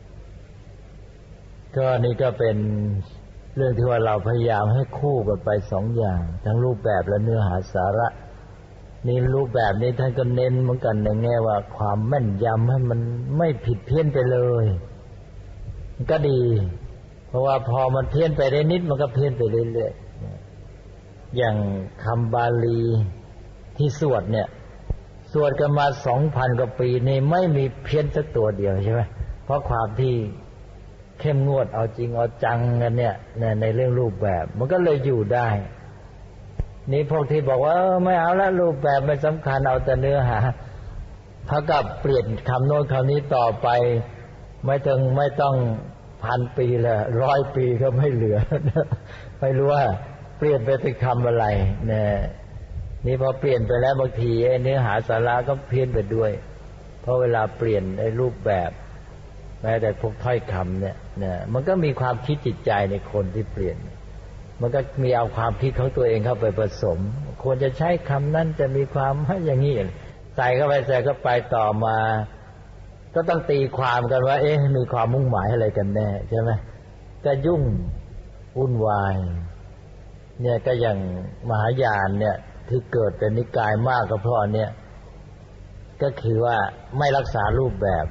ก็นี่ก็เป็นเรื่องที่ว่าเราพยายามให้คู่กันไปสองอย่างทั้งรูปแบบและเนื้อหาสาระนี่รูปแบบนี้ท่านก็เน้นเหมือนกันในแง่ว่าความแม่นยำให้มันไม่ผิดเพี้ยนไปเลยมันก็ดีเพราะว่าพอมันเพี้ยนไปได้นิดมันก็เพี้ยนไปเรื่อยๆอย่างคำบาลีที่สวดเนี่ยสวดกันมา 2,000 กว่าปีนี่ไม่มีเพี้ยนสักตัวเดียวใช่ไหมเพราะความที่เข้มงวดเอาจริงเอาจังกันเนี่ยในเรื่องรูปแบบมันก็เลยอยู่ได้นี่พวกที่บอกว่าไม่เอาละรูปแบบไม่สำคัญเอาแต่เนื้อหาเท่ากับเปลี่ยนคำโน้นคำนี้ต่อไปไม่ต้อง1,000 ปีละ100 ปีก็ไม่เหลือไม่รู้ว่าเปลี่ยนไปเป็นคำอะไรเนี่ยนี่พอเปลี่ยนไปแล้วบางทีเนื้อหาสาระก็เพี้ยนไปด้วยเพราะเวลาเปลี่ยนรูปแบบแม้แต่พวกถ้อยคำเนี่ยมันก็มีความคิดจิตใจในคนที่เปลี่ยนมันก็มีเอาความคิดของตัวเองเข้าไปผสมควรจะใช้คำนั้นจะมีความอย่างนี้ใส่เข้าไปต่อมาก็ต้องตีความกันว่ามีความมุ่งหมายอะไรกันแน่ใช่ไหมก็ยุ่งวุ่นวายเนี่ยก็อย่างมหายานเนี่ยที่เกิดเป็นนิกายมากก็เพราะเนี่ยก็คือว่าไม่รักษารูปแบบ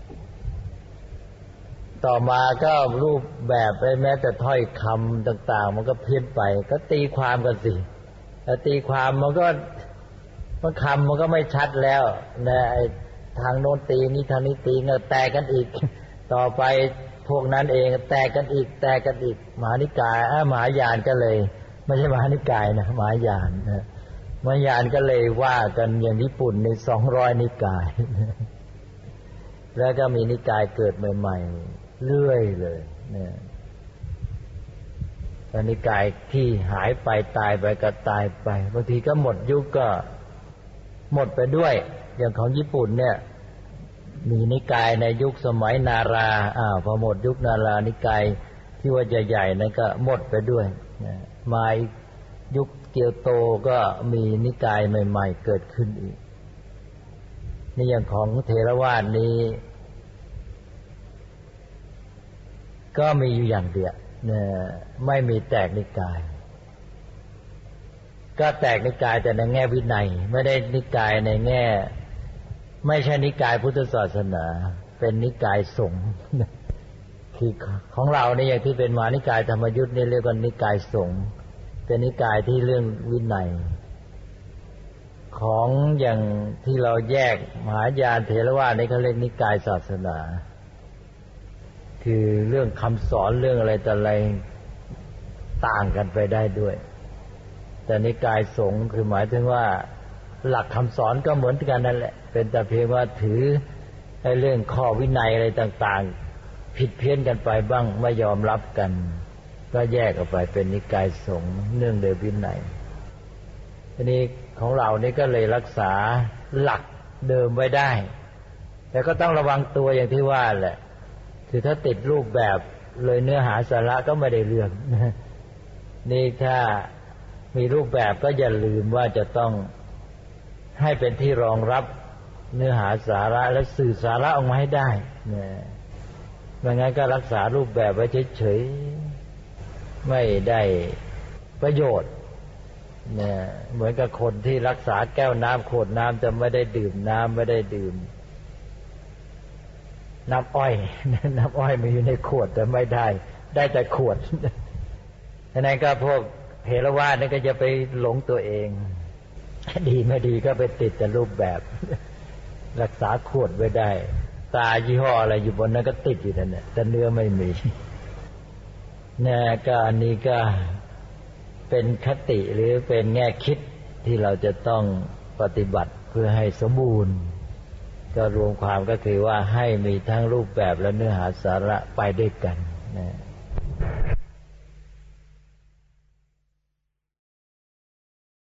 ต่อมาก็รูปแบบแม้แต่ถ้อยคำต่างๆมันก็เพี้ยนไปก็ตีความกันสิแล้วตีความมันคำมันก็ไม่ชัดแล้วนะทางโน้นตีนี้ทางนี้ตีเนี่ยแตกกันอีกต่อไปพวกนั้นเองแตกกันอีกมหานิกายมหายานก็เลยไม่ใช่มหานิกายนะมหายานนะมหายานก็เลยว่ากันอย่างญี่ปุ่นใน200 นิกายแล้วก็มีนิกายเกิดใหม่ๆเรื่อยเลยเนี่ยนิกายที่หายไปตายไปก็ตายไปบางทีก็หมดยุคก็หมดไปด้วยอย่างของญี่ปุ่นเนี่ยมีนิกายในยุคสมัยนาราพอหมดยุคนารานิกายที่ว่าใหญ่ๆนั่นก็หมดไปด้วยมายุคเกียวโตก็มีนิกายใหม่ๆเกิดขึ้นอีกนี่อย่างของเถรวาทนี้ก็มีอยู่อย่างเดียวไม่มีแตกนิกายก็แตกนิกายแต่ในแง่วินัยไม่ได้นิกายในแง่ไม่ใช่นิกายพุทธศาสนาเป็นนิกายสงฆ์คือของเราเนี่ยอย่างที่เป็นมหานิกายธรรมยุทธ์นี่เรียกว่านิกายสงฆ์เป็นนิกายที่เรื่องวินัยของอย่างที่เราแยกมหายานเถรวาทนี่เขาเรียกนิกายศาสนาคือเรื่องคำสอนเรื่องอะไรแต่อะไรต่างกันไปได้ด้วยแต่นิกายสงฆ์คือหมายถึงว่าหลักคำสอนก็เหมือนกันนั่นแหละเป็นแต่เพียงว่าถือเรื่องข้อวินัยอะไรต่างๆผิดเพี้ยนกันไปบ้างไม่ยอมรับกันก็แยกออกไปเป็นนิกายสงฆ์เนื่องโดยวินัยทีนี้ของเรานี่ก็เลยรักษาหลักเดิมไว้ได้แต่ก็ต้องระวังตัวอย่างที่ว่าแหละคือถ้าติดรูปแบบเลยเนื้อหาสาระก็ไม่ได้เรื่องนี่ถ้ามีรูปแบบก็อย่าลืมว่าจะต้องให้เป็นที่รองรับเนื้อหาสาระและสื่อสาระออกมาให้ได้ไม่งั้นก็รักษารูปแบบไว้เฉยๆไม่ได้ประโยชน์เหมือนกับคนที่รักษาแก้วน้ำขวดน้ำจะไม่ได้ดื่มน้ำไม่ได้ดื่มน้ำอ้อยมีอยู่ในขวดแต่ไม่ได้แต่ขวดฉะนั้นก็พวกเถรวาทนี่ก็จะไปหลงตัวเองดีไม่ดีก็ไปติดแต่รูปแบบรักษาขวดไว้ได้ตายี่ห้ออะไรอยู่บนนั้นก็ติดอยู่นั่นแหละแต่เนื้อไม่มีก็อันนี้ก็เป็นคติหรือเป็นแง่คิดที่เราจะต้องปฏิบัติเพื่อให้สมบูรณ์ก็รวมความก็คือว่าให้มีทั้งรูปแบบและเนื้อหาสาระไปด้วยกัน